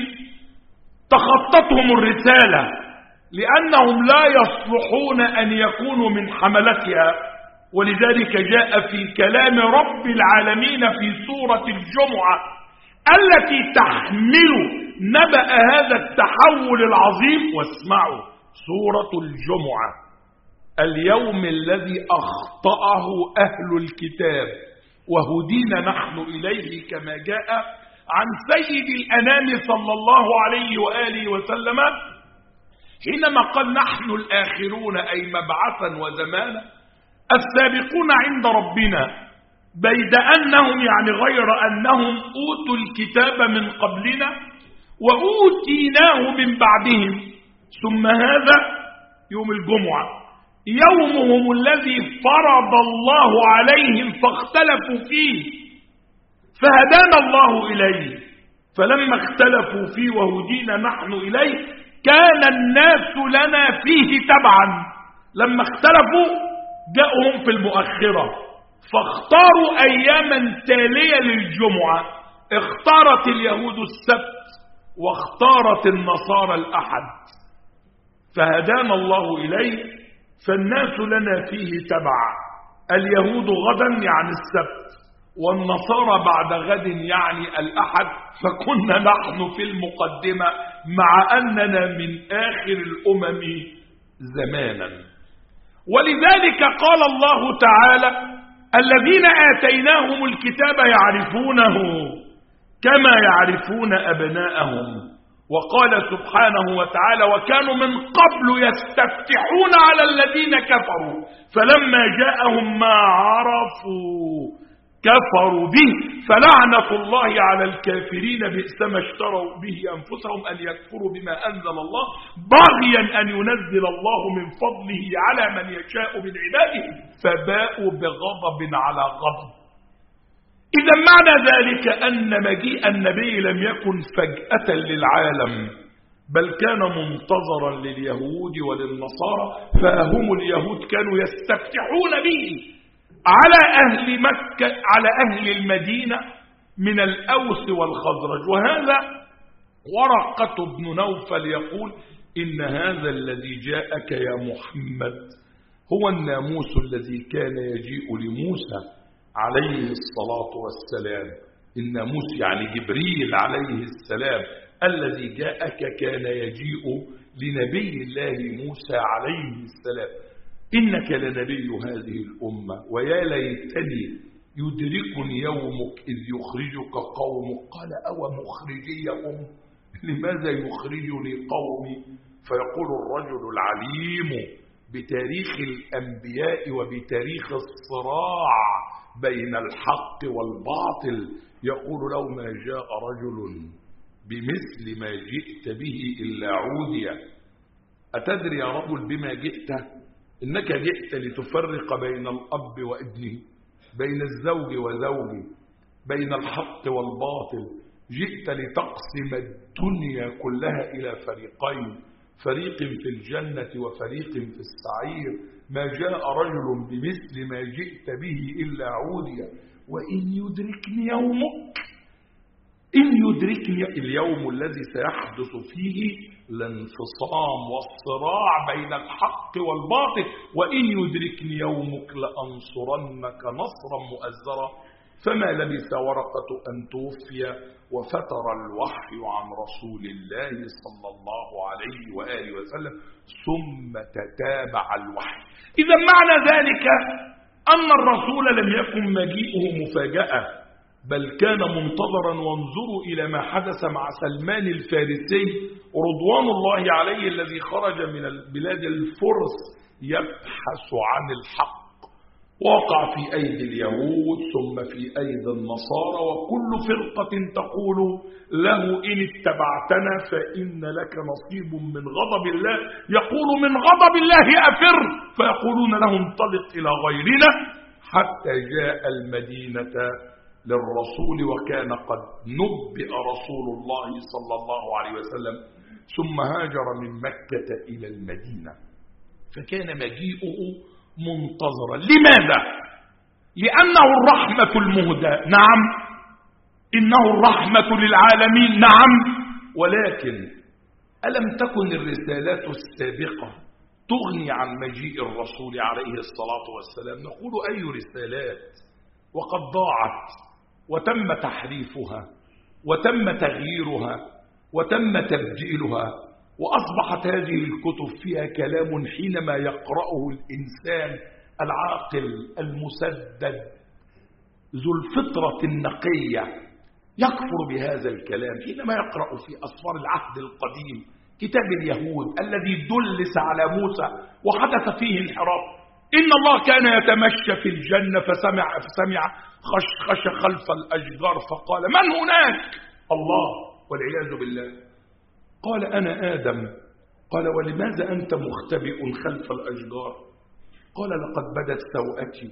تخطتهم الرسالة، لأنهم لا يصلحون أن يكونوا من حملتها. ولذلك جاء في كلام رب العالمين في سورة الجمعة التي تحمل نبأ هذا التحول العظيم، واسمعوا: سورة الجمعة: اليوم الذي أخطأه أهل الكتاب وهدينا نحن إليه، كما جاء عن سيد الأنام صلى الله عليه وآله وسلم حينما قال: نحن الآخرون، أي مبعثا وزمانا، السابقون عند ربنا، بيد أنهم يعني غير أنهم أوتوا الكتاب من قبلنا وأوتيناه من بعدهم. ثم هذا يوم الجمعة يومهم الذي فرض الله عليهم فاختلفوا فيه، فهدانا الله إليه. فلما اختلفوا فيه وهدينا نحن إليه كان الناس لنا فيه تبعا. لما اختلفوا جاءهم في المؤخرة فاختاروا أياما تالية للجمعة، اختارت اليهود السبت واختارت النصارى الأحد، فهدانا الله إليه فالناس لنا فيه تبع. اليهود غدا يعني السبت، والنصارى بعد غد يعني الأحد، فكنا نحن في المقدمة مع أننا من آخر الأمم زمانا. ولذلك قال الله تعالى: الذين آتيناهم الكتاب يعرفونه كما يعرفون أبناءهم. وقال سبحانه وتعالى: وكانوا من قبل يستفتحون على الذين كفروا فلما جاءهم ما عرفوا كفروا به فلعنة الله على الكافرين بئس ما اشتروا به أنفسهم أن يكفروا بما أنزل الله بغيا أن ينزل الله من فضله على من يشاء من عباده فباءوا بغضب على غضب. إذا معنى ذلك أن مجيء النبي لم يكن فجأة للعالم، بل كان منتظرا لليهود وللنصارى، فهم اليهود كانوا يستفتحون به على أهل مكة، على أهل المدينة من الأوس والخزرج. وهذا ورقة بن نوفل يقول: إن هذا الذي جاءك يا محمد هو الناموس الذي كان يجيء لموسى عليه الصلاة والسلام. الناموس يعني جبريل عليه السلام الذي جاءك كان يجيء لنبي الله موسى عليه السلام. إنك لنبي هذه الأمة ويا ليتني يدركني يومك إذ يخرجك قومك. قال: أو مخرجي أم؟ لماذا يخرجني قومي؟ فيقول الرجل العليم بتاريخ الأنبياء وبتاريخ الصراع بين الحق والباطل، يقول: لو ما جاء رجل بمثل ما جئت به إلا عودي. أتدري يا رجل بما جئت؟ إنك جئت لتفرق بين الأب وابنه، بين الزوج وزوجه، بين الحق والباطل. جئت لتقسم الدنيا كلها إلى فريقين، فريق في الجنة وفريق في السعير. ما جاء رجل بمثل ما جئت به إلا عودي. وإن يدركني يومك، إن يدركني اليوم الذي سيحدث فيه الانفصام والصراع بين الحق والباطل، وإن يدركني يومك لأنصرنك نصرا مؤزرا. فما لبث ورقة أن توفي وفتر الوحي عن رسول الله صلى الله عليه وآله وسلم، ثم تتابع الوحي. إذا معنى ذلك أن الرسول لم يكن مجيئه مفاجأة، بل كان منتظرا. وانظروا إلى ما حدث مع سلمان الفارسي رضوان الله عليه الذي خرج من البلاد الفرس يبحث عن الحق، وقع في أيدي اليهود ثم في أيدي النصارى، وكل فرقة تقول له: إن اتبعتنا فإن لك نصيب من غضب الله. يقول: من غضب الله أفر، فيقولون له: انطلق إلى غيرنا، حتى جاء المدينة للرسول وكان قد نبئ رسول الله صلى الله عليه وسلم، ثم هاجر من مكة إلى المدينة. فكان مجيئه منتظرا. لماذا؟ لأنه الرحمة المهداة، نعم، إنه الرحمة للعالمين، نعم، ولكن ألم تكن الرسالات السابقة تغني عن مجيء الرسول عليه الصلاة والسلام؟ نقول: أي رسالات؟ وقد ضاعت وتم تحريفها وتم تغييرها وتم تبديلها، وأصبحت هذه الكتب فيها كلام حينما يقرأه الإنسان العاقل المسدد ذو الفطرة النقية يكفر بهذا الكلام. حينما يقرأ في أسفار العهد القديم كتاب اليهود الذي دلس على موسى وحدث فيه انحراف، إن الله كان يتمشى في الجنة فسمع, فسمع خشخش خلف الأشجار فقال: من هناك؟ الله، والعياذ بالله. قال: أنا آدم. قال: ولماذا أنت مختبئ خلف الأشجار؟ قال: لقد بدت سوءتي.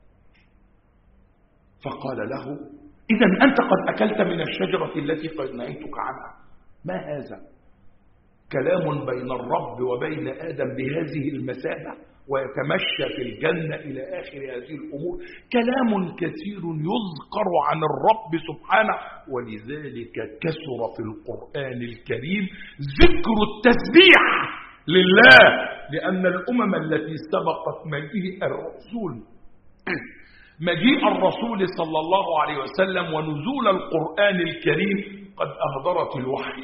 فقال له: إذا أنت قد أكلت من الشجرة التي قد نهيتك عنها. ما هذا؟ كلام بين الرب وبين آدم بهذه المثابة، ويتمشى في الجنة إلى آخر هذه الأمور. كلام كثير يذكر عن الرب سبحانه، ولذلك كثر في القرآن الكريم ذكر التسبيح لله، لأن الأمم التي سبقت مجيء الرسول مجيء الرسول صلى الله عليه وسلم ونزول القرآن الكريم قد أهدرت الوحي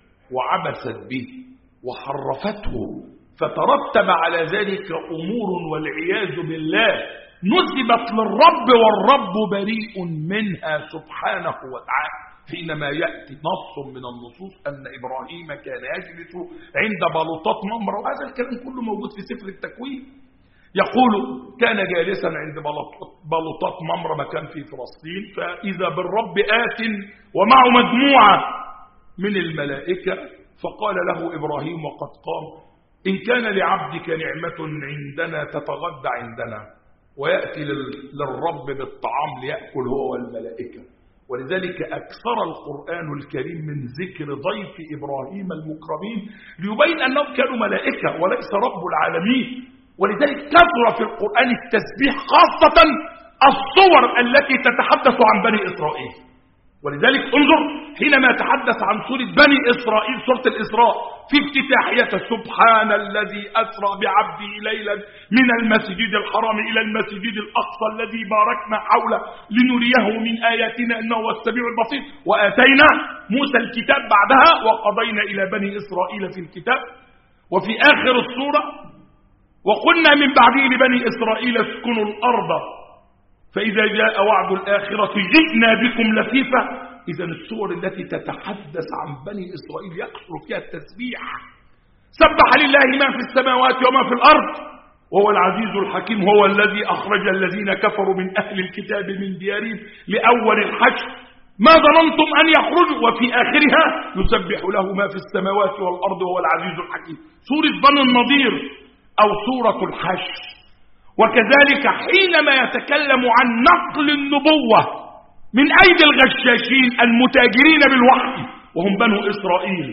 وعبست به وحرفته، فترتب على ذلك أمور والعياذ بالله نسبت للرب والرب بريء منها سبحانه وتعالى. حينما يأتي نص من النصوص أن إبراهيم كان يجلس عند بلوطات ممرة، وهذا الكلام كله موجود في سفر التكوين، يقول كان جالسا عند بلوطات ممرة مكان في فلسطين، فإذا بالرب آت ومعه مجموعة من الملائكة، فقال له إبراهيم وقد قام: إن كان لعبدك نعمة عندنا تتغدى عندنا، ويأتي للرب بالطعام ليأكل هو والملائكة. ولذلك أكثر القرآن الكريم من ذكر ضيف إبراهيم المكرمين ليبين أنهم كانوا ملائكة وليس رب العالمين. ولذلك كثر في القرآن التسبيح، خاصة الصور التي تتحدث عن بني إسرائيل. ولذلك انظر حينما يتحدث عن سورة بني إسرائيل، سورة الإسراء، في افتتاحيته: سبحان الذي أسرى بعبده ليلا من المسجد الحرام إلى المسجد الأقصى الذي باركنا حوله لنريه من آياتنا إنه هو السميع البصير، وآتينا موسى الكتاب بعدها، وقضينا إلى بني إسرائيل في الكتاب. وفي آخر السورة: وقلنا من بعده لبني إسرائيل اسكنوا الأرض فإذا جاء وعد الآخرة جئنا بكم لفيفا. إذن السور التي تتحدث عن بني إسرائيل يكثر فيها التسبيح. سبح لله ما في السماوات وما في الأرض وهو العزيز الحكيم، هو الذي أخرج الذين كفروا من أهل الكتاب من ديارهم لأول الحشر ما ظننتم أن يخرجوا، وفي آخرها: يسبح له ما في السماوات والأرض وهو العزيز الحكيم. سورة بني النضير أو سورة الحشر. وكذلك حينما يتكلم عن نقل النبوة من أيدي الغشاشين المتاجرين بالوحي وهم بنو إسرائيل،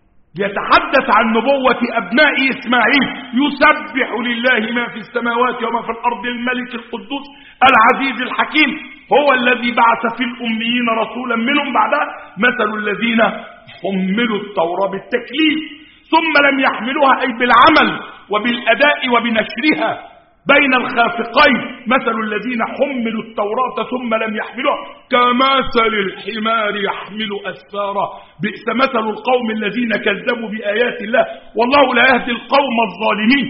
يتحدث عن نبوة أبناء إسماعيل: يسبح لله ما في السماوات وما في الأرض الملك القدوس العزيز الحكيم، هو الذي بعث في الأميين رسولا منهم بعدها مثل الذين حملوا التوراة بالتكليف ثم لم يحملوها، أي بالعمل وبالأداء وبنشرها بين الخافقين، مثل الذين حملوا التوراة ثم لم يحملوها كمثل الحمار يحمل أسفارا، بئس مثل القوم الذين كذبوا بآيات الله والله لا يهدي القوم الظالمين.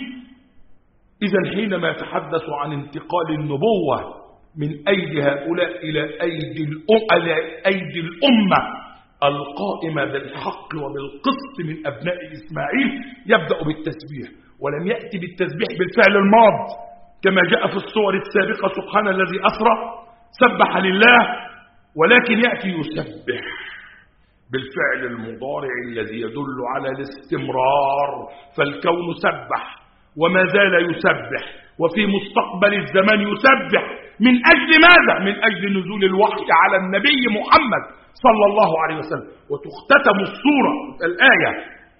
إذن حينما يتحدث عن انتقال النبوة من أيدي هؤلاء إلى أيدي الأمة, أيدي الأمة القائمة بالحق وبالقسط من أبناء إسماعيل، يبدأ بالتسبيح، ولم يأتي بالتسبيح بالفعل الماض كما جاء في الصور السابقة: سبحان الذي أسرى، سبح لله، ولكن يأتي يسبح بالفعل المضارع الذي يدل على الاستمرار، فالكون سبح وما زال يسبح، وفي مستقبل الزمان يسبح. من أجل ماذا؟ من أجل نزول الوحي على النبي محمد صلى الله عليه وسلم. وتختتم السورة الآية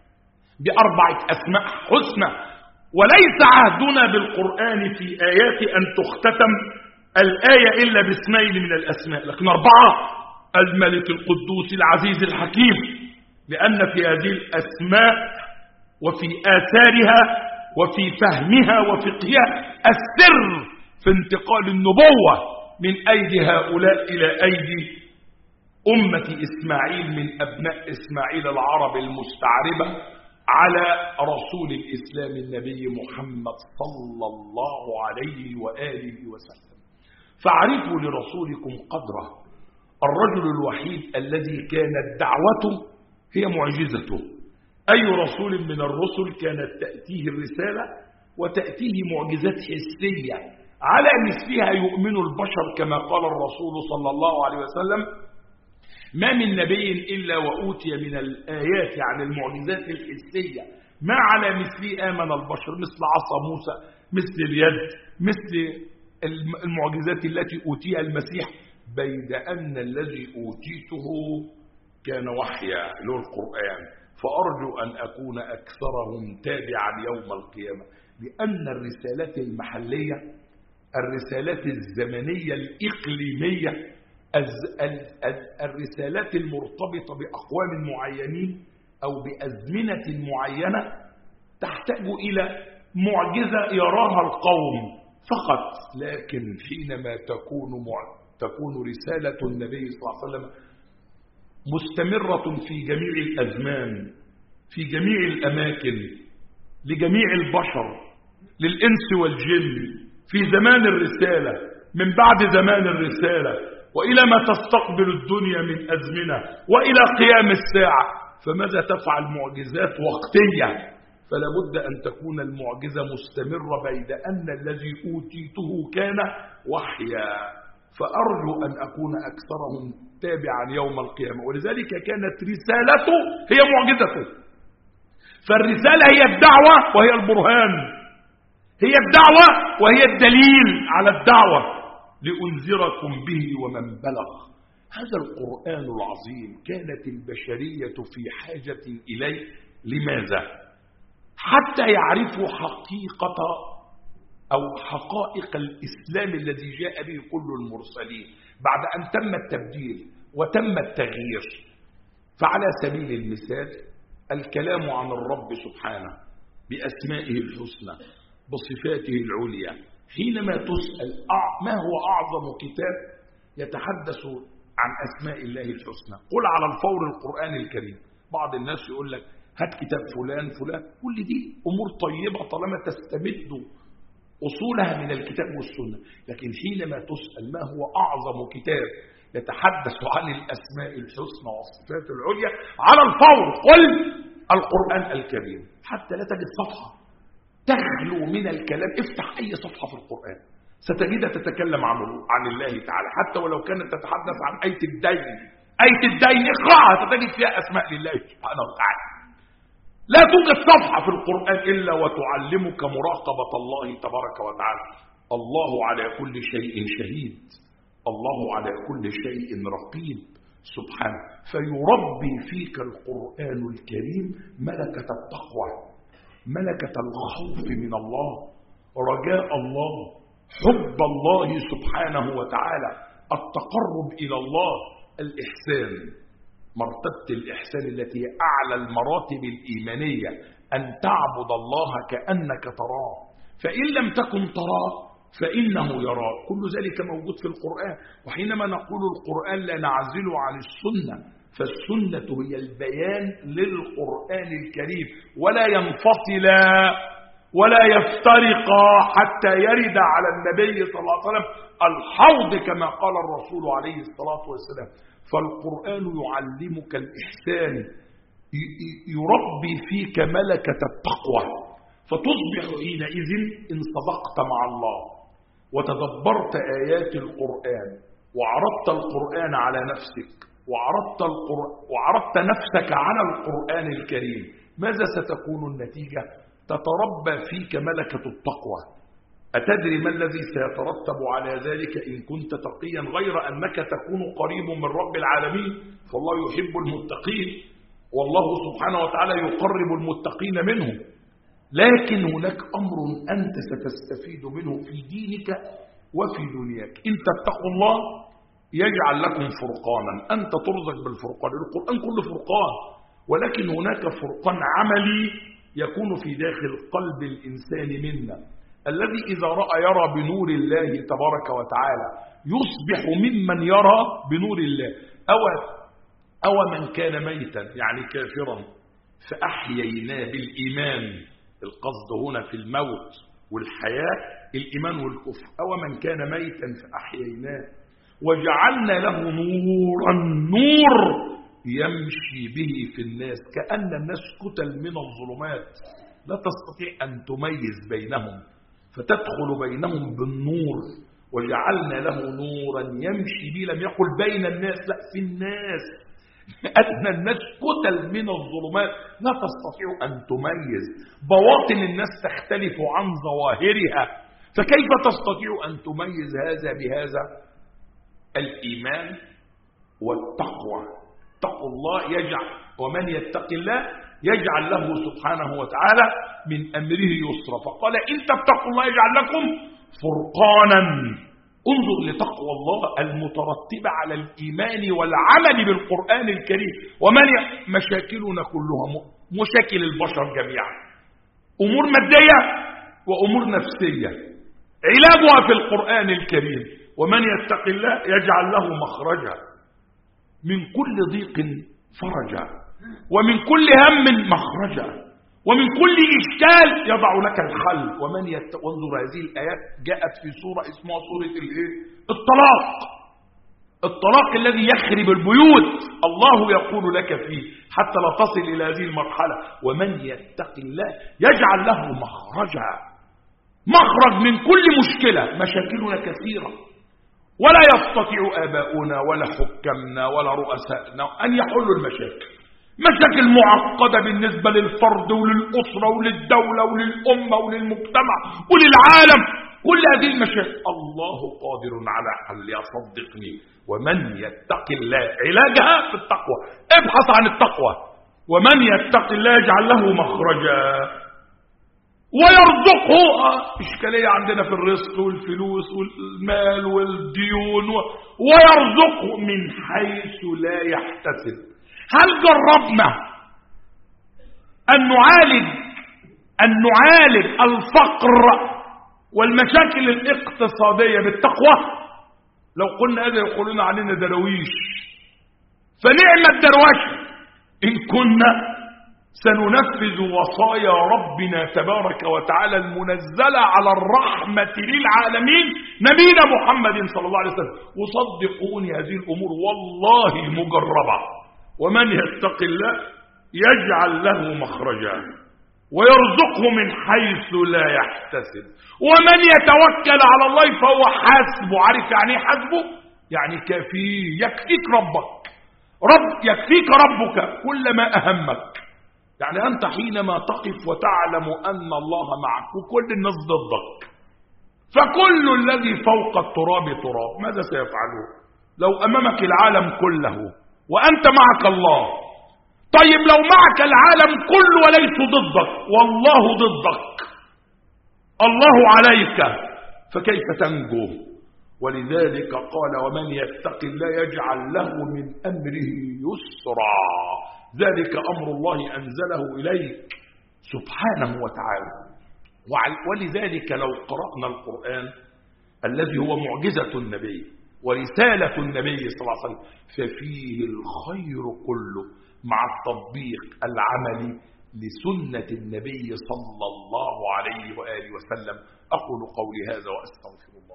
بأربعة أسماء حسنى، وليس عهدنا بالقرآن في آيات أن تختتم الآية إلا باسمين من الأسماء، لكن أربعة: الملك القدوس العزيز الحكيم، لأن في هذه الأسماء وفي آثارها وفي فهمها وفقهها السر في انتقال النبوة من أيدي هؤلاء إلى أيدي أمة إسماعيل من أبناء إسماعيل العرب المستعربة على رسول الإسلام النبي محمد صلى الله عليه وآله وسلم. فاعرفوا لرسولكم قدره، الرجل الوحيد الذي كانت دعوته هي معجزته. أي رسول من الرسل كانت تأتيه الرسالة وتأتيه معجزات حسية على مثلها يؤمن البشر، كما قال الرسول صلى الله عليه وسلم: ما من نبي إلا وأوتي من الآيات عن المعجزات الحسية ما على مثل آمن البشر، مثل عصا موسى، مثل اليد، مثل المعجزات التي أوتيها المسيح، بيد أن الذي أوتيته كان وحيا له القرآن. فأرجو أن أكون أكثرهم تابعا يوم القيامة، لأن الرسالات المحلية، الرسالات الزمنية الإقليمية، الرسالات المرتبطة بأقوام معينين أو بأزمنة معينة تحتاج إلى معجزة يراها القوم فقط. لكن حينما تكون تكون رسالة النبي صلى الله عليه وسلم مستمرة في جميع الأزمان، في جميع الأماكن، لجميع البشر، للإنس والجن، في زمان الرسالة، من بعد زمان الرسالة، وإلى ما تستقبل الدنيا من أزمنة، وإلى قيام الساعة، فماذا تفعل معجزات وقتية؟ فلا بد أن تكون المعجزة مستمرة بيد أن الذي أوتيته كان وحيا. فأرجو أن أكون أكثرهم تابعا يوم القيامة. ولذلك كانت رسالته هي معجزته. فالرسالة هي الدعوة وهي البرهان، هي الدعوة وهي الدليل على الدعوة، لأنذركم به ومن بلغ. هذا القرآن العظيم كانت البشرية في حاجة إليه. لماذا؟ حتى يعرفوا حقيقة أو حقائق الإسلام الذي جاء به كل المرسلين بعد أن تم التبديل وتم التغيير. فعلى سبيل المثال الكلام عن الرب سبحانه بأسمائه الحسنى بصفاته العليا. حينما تسأل ما هو أعظم كتاب يتحدث عن أسماء الله الحسنى، قل على الفور القرآن الكريم. بعض الناس يقول لك هات كتاب فلان فلان، كل دي أمور طيبة طالما تستمد أصولها من الكتاب والسنة. لكن حينما تسأل ما هو أعظم كتاب يتحدث عن الأسماء الحسنى والصفات العليا، على الفور قل القرآن الكريم. حتى لا تجد صفحة تخلو من الكلام. افتح أي صفحة في القرآن ستجدها تتكلم عن عن الله تعالى، حتى ولو كانت تتحدث عن آية الدين. آية الدين اقرأها ستجد فيها أسماء لله سبحانه وتعالى. لا توجد صفحة في القرآن إلا وتعلمك مراقبة الله تبارك وتعالى. الله على كل شيء شهيد، الله على كل شيء رقيب سبحانه. فيربي فيك القرآن الكريم ملكة التقوى، ملكة الخوف من الله، رجاء الله، حب الله سبحانه وتعالى، التقرب إلى الله، الإحسان. مرتبة الإحسان التي هي أعلى المراتب الإيمانية، أن تعبد الله كأنك تراه، فإن لم تكن تراه فإنه يراك. كل ذلك موجود في القرآن. وحينما نقول القرآن لا نعزله عن السنة، فالسنة هي البيان للقرآن الكريم، ولا ينفصلا ولا يفترقا حتى يرد على النبي صلى الله عليه وسلم الحوض كما قال الرسول عليه الصلاة والسلام. فالقرآن يعلمك الإحسان، يربي فيك ملكة التقوى، فتصبح حينئذ إن صدقت مع الله وتدبرت آيات القرآن وعرضت القرآن على نفسك وعرضت, القرآن وعرضت نفسك على القرآن الكريم، ماذا ستكون النتيجة؟ تتربى فيك ملكة التقوى. أتدري ما الذي سيترتب على ذلك إن كنت تقيا؟ غير أنك تكون قريب من رب العالمين، فالله يحب المتقين، والله سبحانه وتعالى يقرب المتقين منه. لكن هناك أمر أنت ستستفيد منه في دينك وفي دنياك. إن تتقوا الله يجعل لكم فرقانا. أنت ترزق بالفرقان، القرآن كله فرقان، ولكن هناك فرقان عملي يكون في داخل قلب الإنسان منا، الذي إذا رأى يرى بنور الله تبارك وتعالى، يصبح ممن يرى بنور الله. أو, أو من كان ميتا يعني كافرا فأحييناه بالإيمان، القصد هنا في الموت والحياة الإيمان والكفر. أو من كان ميتا فأحييناه وجعلنا له نورا، نور يمشي به في الناس، كأن الناس كتل من الظلمات لا تستطيع أن تميز بينهم، فتدخل بينهم بالنور. وجعلنا له نورا يمشي به، لم يقل بين الناس، لا في الناس، لأن الناس كتل من الظلمات لا تستطيع أن تميز، بواطن الناس تختلف عن ظواهرها، فكيف تستطيع أن تميز هذا بهذا؟ الإيمان والتقوى. اتقوا الله يجعل، ومن يتق الله يجعل له سبحانه وتعالى من أمره يسرا. فقال إن تتقوا الله يجعل لكم فرقانا. انظر لتقوى الله المترتبة على الإيمان والعمل بالقرآن الكريم. ومن مشاكلنا كلها مشاكل البشر جميعا، أمور مادية وأمور نفسية. علاجها في القرآن الكريم. ومن يتق الله يجعل له مخرجا من كل ضيق فرجا ومن كل هم مخرجا ومن كل إشكال يضع لك الحل. ومن يتق، انظر هذه الآيات جاءت في سورة اسمها سورة الايه؟ الطلاق. الطلاق الذي يخرب البيوت الله يقول لك فيه حتى لا تصل إلى هذه المرحلة. ومن يتق الله يجعل له مخرجا، مخرج من كل مشكلة. مشاكلنا كثيرة ولا يستطيع آباؤنا ولا حكامنا ولا رؤسائنا أن يحلوا المشاكل. مشاكل معقدة بالنسبة للفرد وللأسرة وللدولة وللأمة وللمجتمع وللعالم. كل هذه المشاكل الله قادر على حلها، صدقني. ومن يتق الله علاجها في التقوى. ابحث عن التقوى. ومن يتق الله يجعل له مخرجا ويرزقه. إشكالية عندنا في الرزق والفلوس والمال والديون. ويرزقه من حيث لا يحتسب. هل جربنا أن نعالج أن نعالج الفقر والمشاكل الاقتصادية بالتقوى؟ لو قلنا هذا يقولون علينا درويش، فنعم الدروش إن كنا سننفذ وصايا ربنا تبارك وتعالى المنزلة على الرحمة للعالمين نبينا محمد صلى الله عليه وسلم. وصدقوني هذه الأمور والله مجربة. ومن يتق الله يجعل له مخرجا ويرزقه من حيث لا يحتسب. ومن يتوكل على الله فهو حسبه. عارف يعني حسبه؟ يعني كافيه. يكفيك ربك، رب يكفيك ربك كل ما أهمك. يعني أنت حينما تقف وتعلم أن الله معك وكل الناس ضدك، فكل الذي فوق التراب تراب، ماذا سيفعله؟ لو أمامك العالم كله وأنت معك الله. طيب لو معك العالم كله وليس ضدك والله ضدك، الله عليك، فكيف تنجو؟ ولذلك قال ومن يتق الله يجعل له من أمره يسرا. ذلك أمر الله أنزله إليك سبحانه وتعالى. ولذلك لو قرأنا القرآن الذي هو معجزة النبي ورسالة النبي صلى الله عليه وسلم ففيه الخير كله مع التطبيق العملي لسنة النبي صلى الله عليه وآله وسلم. أقول قولي هذا وأستغفر الله.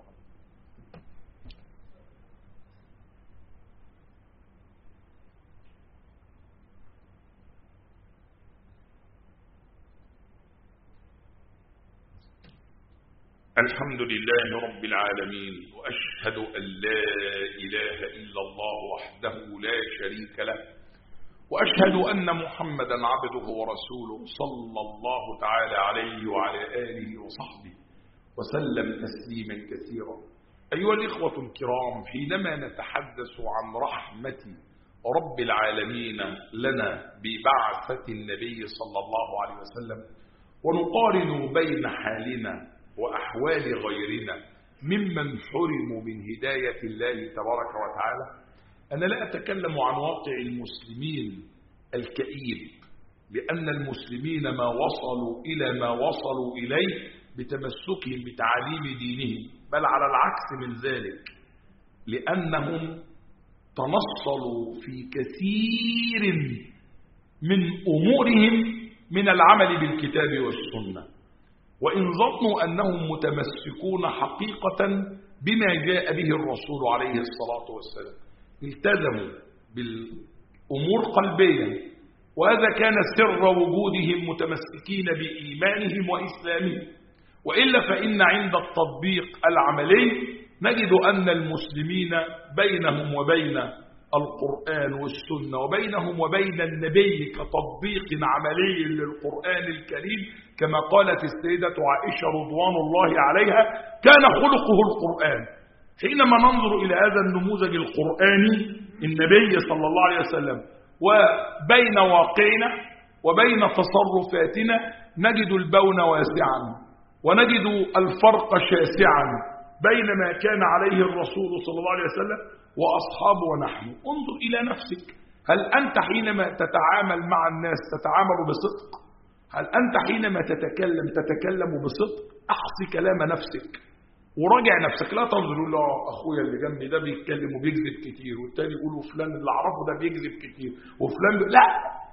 الحمد لله رب العالمين، وأشهد أن لا إله إلا الله وحده لا شريك له، وأشهد أن محمدا عبده ورسوله صلى الله تعالى عليه وعلى آله وصحبه وسلم تسليما كثيرا. أيها الإخوة الكرام، حينما نتحدث عن رحمة رب العالمين لنا ببعثة النبي صلى الله عليه وسلم ونقارن بين حالنا وأحوال غيرنا ممن حرموا من هداية الله تبارك وتعالى، أنا لا أتكلم عن واقع المسلمين الكئيب، لأن المسلمين ما وصلوا إلى ما وصلوا إليه بتمسكهم بتعاليم دينهم، بل على العكس من ذلك، لأنهم تنصلوا في كثير من أمورهم من العمل بالكتاب والسنة، وإن ظنوا أنهم متمسكون حقيقة بما جاء به الرسول عليه الصلاة والسلام، التزموا بالأمور قلبيا، وهذا كان سر وجودهم متمسكين بإيمانهم وإسلامهم. وإلا فإن عند التطبيق العملي نجد أن المسلمين بينهم وبين القرآن والسنة وبينهم وبين النبي كتطبيق عملي للقرآن الكريم، كما قالت السيدة عائشة رضوان الله عليها كان خلقه القرآن. حينما ننظر إلى هذا النموذج القرآني النبي صلى الله عليه وسلم وبين واقعنا وبين تصرفاتنا نجد البون واسعا ونجد الفرق شاسعا بين ما كان عليه الرسول صلى الله عليه وسلم وأصحابه ونحن. انظر إلى نفسك، هل أنت حينما تتعامل مع الناس تتعامل بصدق؟ هل أنت حينما تتكلم تتكلم بصدق؟ أحصي كلام نفسك، وراجع نفسك، لا تنظر يقول له اخويا اللي جنبي ده بيتكلم وبيكذب كتير، والتاني يقول فلان اللي اعرفه ده بيكذب كتير، وفلان بي... لا،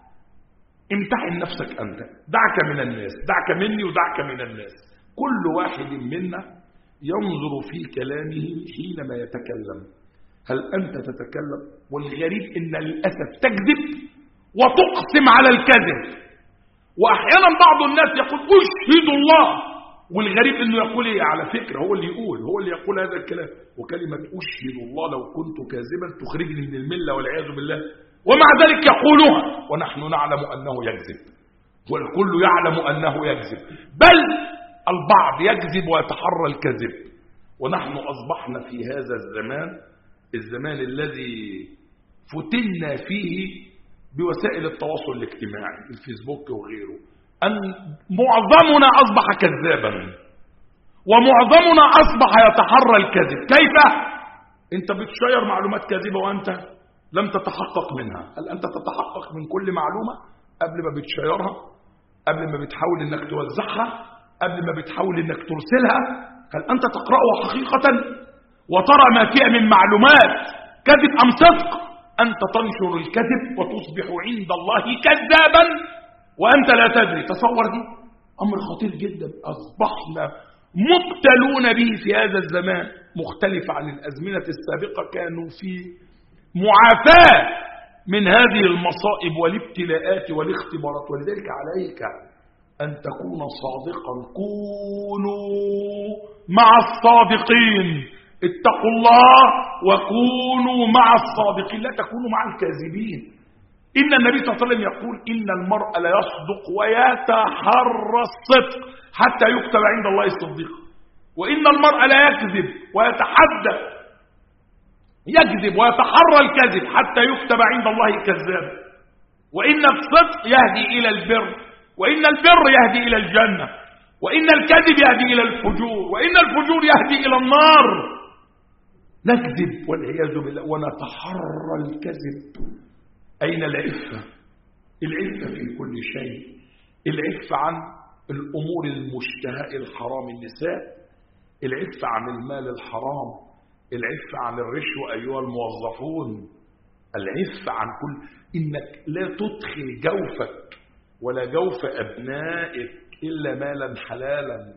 امتحن نفسك انت، دعك من الناس، دعك مني ودعك من الناس. كل واحد منا ينظر في كلامه حينما يتكلم، هل انت تتكلم؟ والغريب ان للاسف تكذب وتقسم على الكذب، واحيانا بعض الناس يقول اشهد الله، والغريب انه يقول ايه؟ على فكره هو اللي يقول هو اللي يقول هذا الكلام، وكلمه اشهد الله لو كنت كاذبا تخرجني من المله والعياذ بالله، ومع ذلك يقولها ونحن نعلم انه يكذب، والكل يعلم انه يكذب، بل البعض يكذب ويتحرى الكذب. ونحن اصبحنا في هذا الزمان، الزمان الذي فتنا فيه بوسائل التواصل الاجتماعي، الفيسبوك وغيره، أن معظمنا أصبح كذابا، ومعظمنا أصبح يتحرى الكذب. كيف؟ أنت بتشير معلومات كاذبة وأنت لم تتحقق منها. هل أنت تتحقق من كل معلومة قبل ما بتشيرها، قبل ما بتحاول أنك توزعها، قبل ما بتحاول أنك ترسلها؟ هل أنت تقرأها حقيقة وترى ما فيها من معلومات كذب أم صدق؟ أنت تنشر الكذب وتصبح عند الله كذابا وأنت لا تدري. تصور دي أمر خطير جدا، أصبحنا مبتلون به في هذا الزمان، مختلف عن الأزمنة السابقة، كانوا في معافاة من هذه المصائب والابتلاءات والاختبارات. ولذلك عليك أن تكون صادقا، كونوا مع الصادقين، اتقوا الله وكونوا مع الصادقين، لا تكونوا مع الكاذبين. إن النبي صلى الله عليه وسلم يقول إن المرء لا يصدق ويتحرى الصدق حتى يكتب عند الله صديقا، وإن المرء لا يكذب ويتحدث يكذب ويتحرى الكذب حتى يكتب عند الله كذابا، وإن الصدق يهدي إلى البر، وإن البر يهدي إلى الجنة، وإن الكذب يهدي إلى الفجور، وإن الفجور يهدي إلى النار. نكذب والعياذ بالله ونتحرى الكذب. أين العفة؟ العفة في كل شيء، العفة عن الأمور المشتهاة الحرام، النساء، العفة عن المال الحرام، العفة عن الرشوة أيها الموظفون، العفة عن كل، إنك لا تدخل جوفك ولا جوف أبنائك إلا مالا حلالا.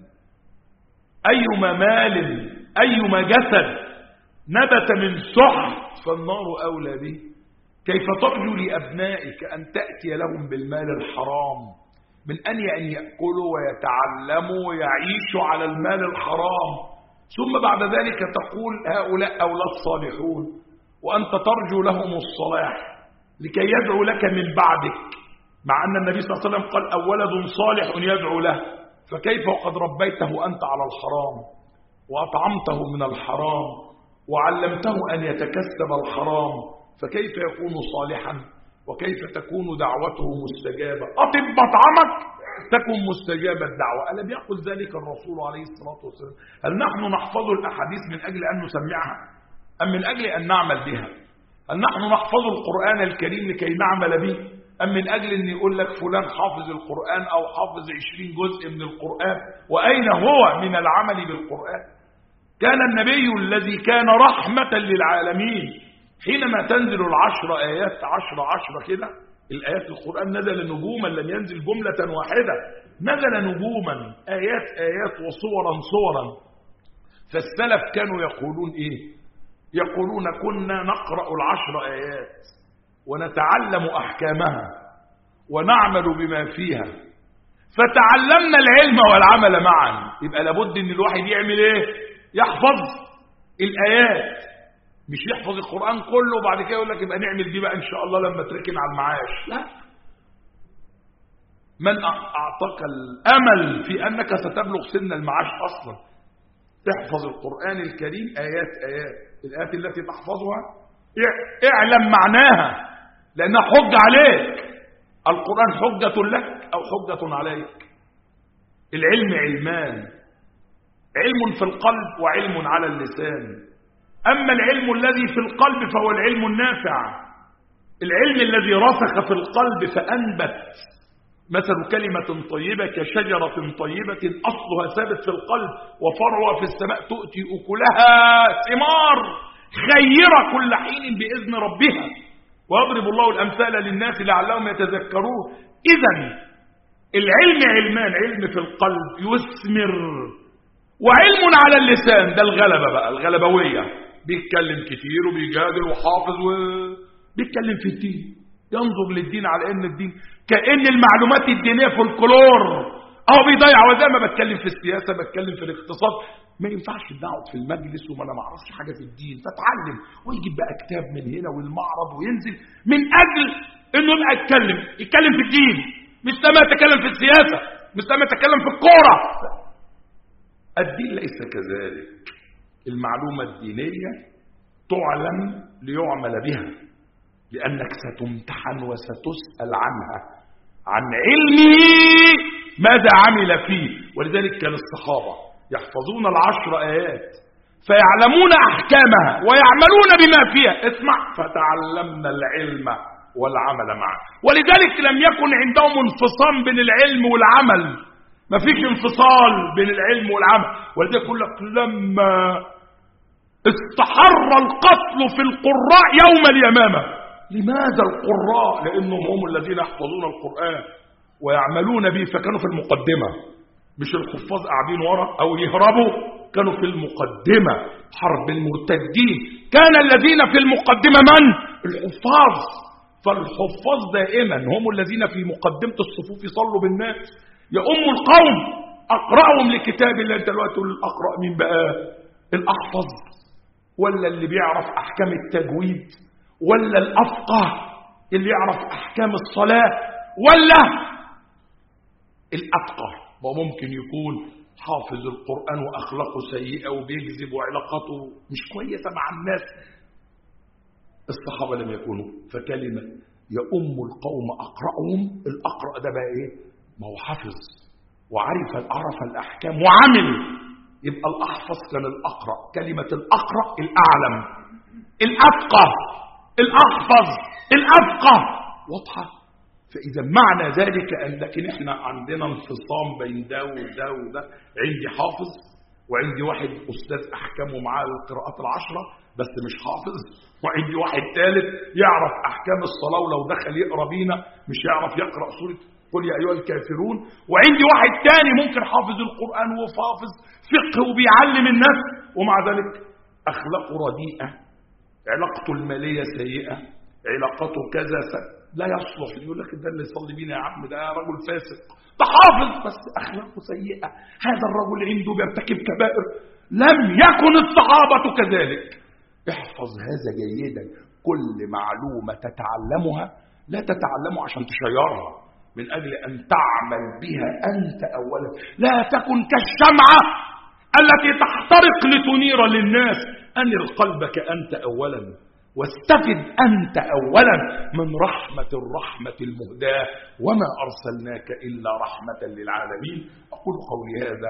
أيما مال أيما جسد نبت من سحت فالنار أولى به. كيف ترجو لأبنائك أن تأتي لهم بالمال الحرام من أن أن يأكلوا ويتعلموا ويعيشوا على المال الحرام، ثم بعد ذلك تقول هؤلاء أولاد صالحون، وأنت ترجو لهم الصلاح لكي يدعو لك من بعدك، مع أن النبي صلى الله عليه وسلم قال أولد صالح يدعو له. فكيف وقد ربيته أنت على الحرام وأطعمته من الحرام وعلمته أن يتكسب الحرام، فكيف يكون صالحا وكيف تكون دعوته مستجابة؟ أطب مطعمك تكون مستجابة الدعوة. ألم يقل ذلك الرسول عليه الصلاة والسلام؟ هل نحن نحفظ الأحاديث من أجل أن نسمعها أم من أجل أن نعمل بها؟ هل نحن نحفظ القرآن الكريم لكي نعمل به أم من أجل أن يقول لك فلان حافظ القرآن أو حافظ عشرين جزء من القرآن؟ وأين هو من العمل بالقرآن؟ كان النبي الذي كان رحمة للعالمين حينما تنزل العشر آيات عشر عشر كده، الآيات القرآن نزل نجوما، لم ينزل جملة واحدة، نزل نجوما، آيات آيات وصورا صورا. فالسلف كانوا يقولون إيه؟ يقولون كنا نقرأ العشر آيات ونتعلم أحكامها ونعمل بما فيها، فتعلمنا العلم والعمل معا. يبقى لابد ان الواحد يعمل ايه؟ يحفظ الآيات، مش يحفظ القرآن كله وبعد كده يقول لك يبقى نعمل دي بقى ان شاء الله لما تركن على المعاش. لا، من أعطاك الأمل في أنك ستبلغ سن المعاش أصلا؟ تحفظ القرآن الكريم آيات آيات، الآيات التي تحفظها اعلم معناها لأنها حجة عليك. القرآن حجة لك أو حجة عليك. العلم علمان، علم في القلب وعلم على اللسان. أما العلم الذي في القلب فهو العلم النافع، العلم الذي رسخ في القلب فأنبت مثل كلمة طيبة كشجرة طيبة أصلها ثابت في القلب وفرعها في السماء تؤتي أكلها ثمار خيرة كل حين بإذن ربها ويضرب الله الأمثال للناس لعلهم يتذكرون. إذن العلم علمان، علم في القلب يثمر، وعلم على اللسان ده الغلبة بقى، الغلبوية، بيتكلم كتير وبيجادل وحافظ وبيتكلم في الدين، ينظر للدين على ان الدين كأن المعلومات الدينية فولكلور اهو بيضيع. وزي ما بتكلم في السياسة بتكلم في الاقتصاد، ما ينفعش نقعد في المجلس وما انا ما اعرفش حاجة في الدين، فتعلم ويجيب بقى كتاب من هنا والمعرض وينزل من اجل انه يبقى يتكلم يتكلم في الدين، مش سامع يتكلم في السياسة، مش سامع يتكلم في الكورة. الدين ليس كذلك. المعلومة الدينية تعلم ليعمل بها، لأنك ستمتحن وستسأل عنها، عن علمه ماذا عمل فيه. ولذلك كان الصحابة يحفظون العشر آيات فيعلمون أحكامها ويعملون بما فيها. اسمع، فتعلمنا العلم والعمل معه. ولذلك لم يكن عندهم انفصام بين العلم والعمل، ما فيش انفصال بين العلم والعمل. ولذلك يقول لك لما استحر القتل في القراء يوم اليمامة. لماذا القراء؟ لأنهم هم الذين يحفظون القرآن ويعملون به، فكانوا في المقدمة، مش الحفاظ قاعدين ورا أو يهربوا، كانوا في المقدمة. حرب المرتدين كان الذين في المقدمة من؟ الحفاظ. فالحفاظ دائما هم الذين في مقدمة الصفوف يصلوا بالناس، يؤم القوم، أقرأهم لكتاب الله. انت دلوقتي تقول الأقرأ مين بقى؟ الأحفظ ولا اللي بيعرف أحكام التجويد ولا الأفقه اللي يعرف أحكام الصلاة ولا الأتقى؟ وممكن يكون حافظ القرآن وأخلاقه سيئة وبيكذب وعلاقاته مش كويسة مع الناس. الصحابة لم يكونوا. فكلمة يؤم القوم أقرأهم، الأقرأ ده بقى إيه؟ ما هو حفظ وعرف عرف الأحكام وعمل. يبقى الأحفظ كان الأقرأ. كلمة الأقرأ الأعلم، الأفقه، الأحفظ، الأفقه، واضحة. فإذا معنى ذلك أن لكن إحنا عندنا انفصام بين ده وده وده. عندي حافظ وعندي واحد أستاذ أحكام ومعاه القراءات العشرة بس مش حافظ، وعندي واحد ثالث يعرف أحكام الصلاة ولو دخل يقرأ بينا مش يعرف يقرأ سورة قل يا أيها الكافرون. وعندي واحد تاني ممكن حافظ القرآن وحافظ فقه وبيعلم الناس ومع ذلك أخلاقه رديئة، علاقته المالية سيئة، علاقته كذا لا يصلح. يقول لك ده اللي يصلي بينا يا عم ده رجل فاسق، ده حافظ بس أخلاقه سيئة، هذا الرجل عنده بيرتكب كبائر. لم يكن الصحابة كذلك. احفظ هذا جيدا. كل معلومة تتعلمها لا تتعلمها عشان تشيرها، من أجل أن تعمل بها أنت أولا. لا تكن كالشمعة التي تحترق لتنير للناس. أنر قلبك أنت أولا واستفد أنت أولا من رحمة الرحمة المهداة، وما أرسلناك إلا رحمة للعالمين. أقول قولي هذا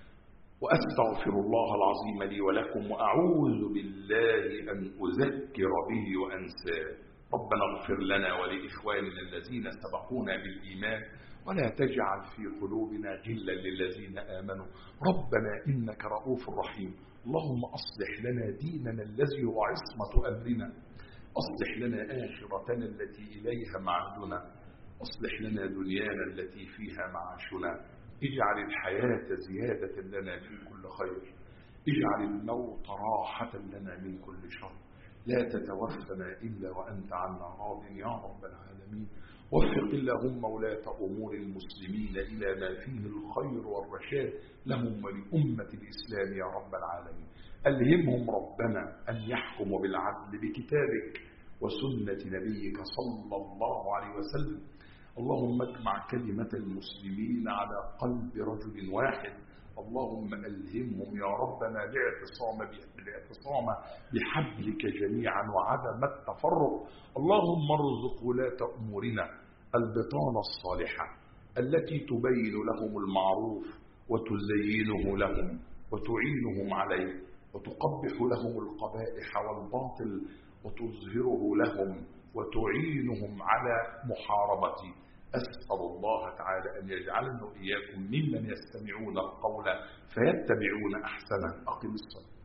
وأستغفر الله العظيم لي ولكم، وأعوذ بالله أن أذكر به وأنساه. ربنا اغفر لنا ولإخواننا الذين سبقونا بالإيمان ولا تجعل في قلوبنا غلا للذين آمنوا ربنا إنك رؤوف رحيم. اللهم أصلح لنا ديننا الذي هو عصمة أمرنا، أصلح لنا آخرتنا التي إليها معادنا، أصلح لنا دنيانا التي فيها معاشنا. اجعل الحياة زيادة لنا في كل خير، اجعل الموت راحة لنا من كل شر. لا تتوفنا إلا وأنت عنا راض يا رب العالمين. وفق اللهم ولاة أمور المسلمين إلى ما فيه الخير والرشاد لهم ولأمة الإسلام يا رب العالمين. ألهمهم ربنا أن يحكموا بالعدل بكتابك وسنة نبيك صلى الله عليه وسلم. اللهم اجمع كلمة المسلمين على قلب رجل واحد. اللهم ألهمهم يا ربنا الاعتصام بالاعتصام بحبلك جميعا وعدم التفرق. اللهم ارزق ولاة أمورنا البطانة الصالحة التي تبين لهم المعروف وتزينه لهم وتعينهم عليه وتقبح لهم القبائح والباطل وتظهره لهم وتعينهم على محاربة أسأل الله تعالى أن يجعلنا وإياكم ممن يستمعون القول فيتبعون أحسنه. أقم الصلاة.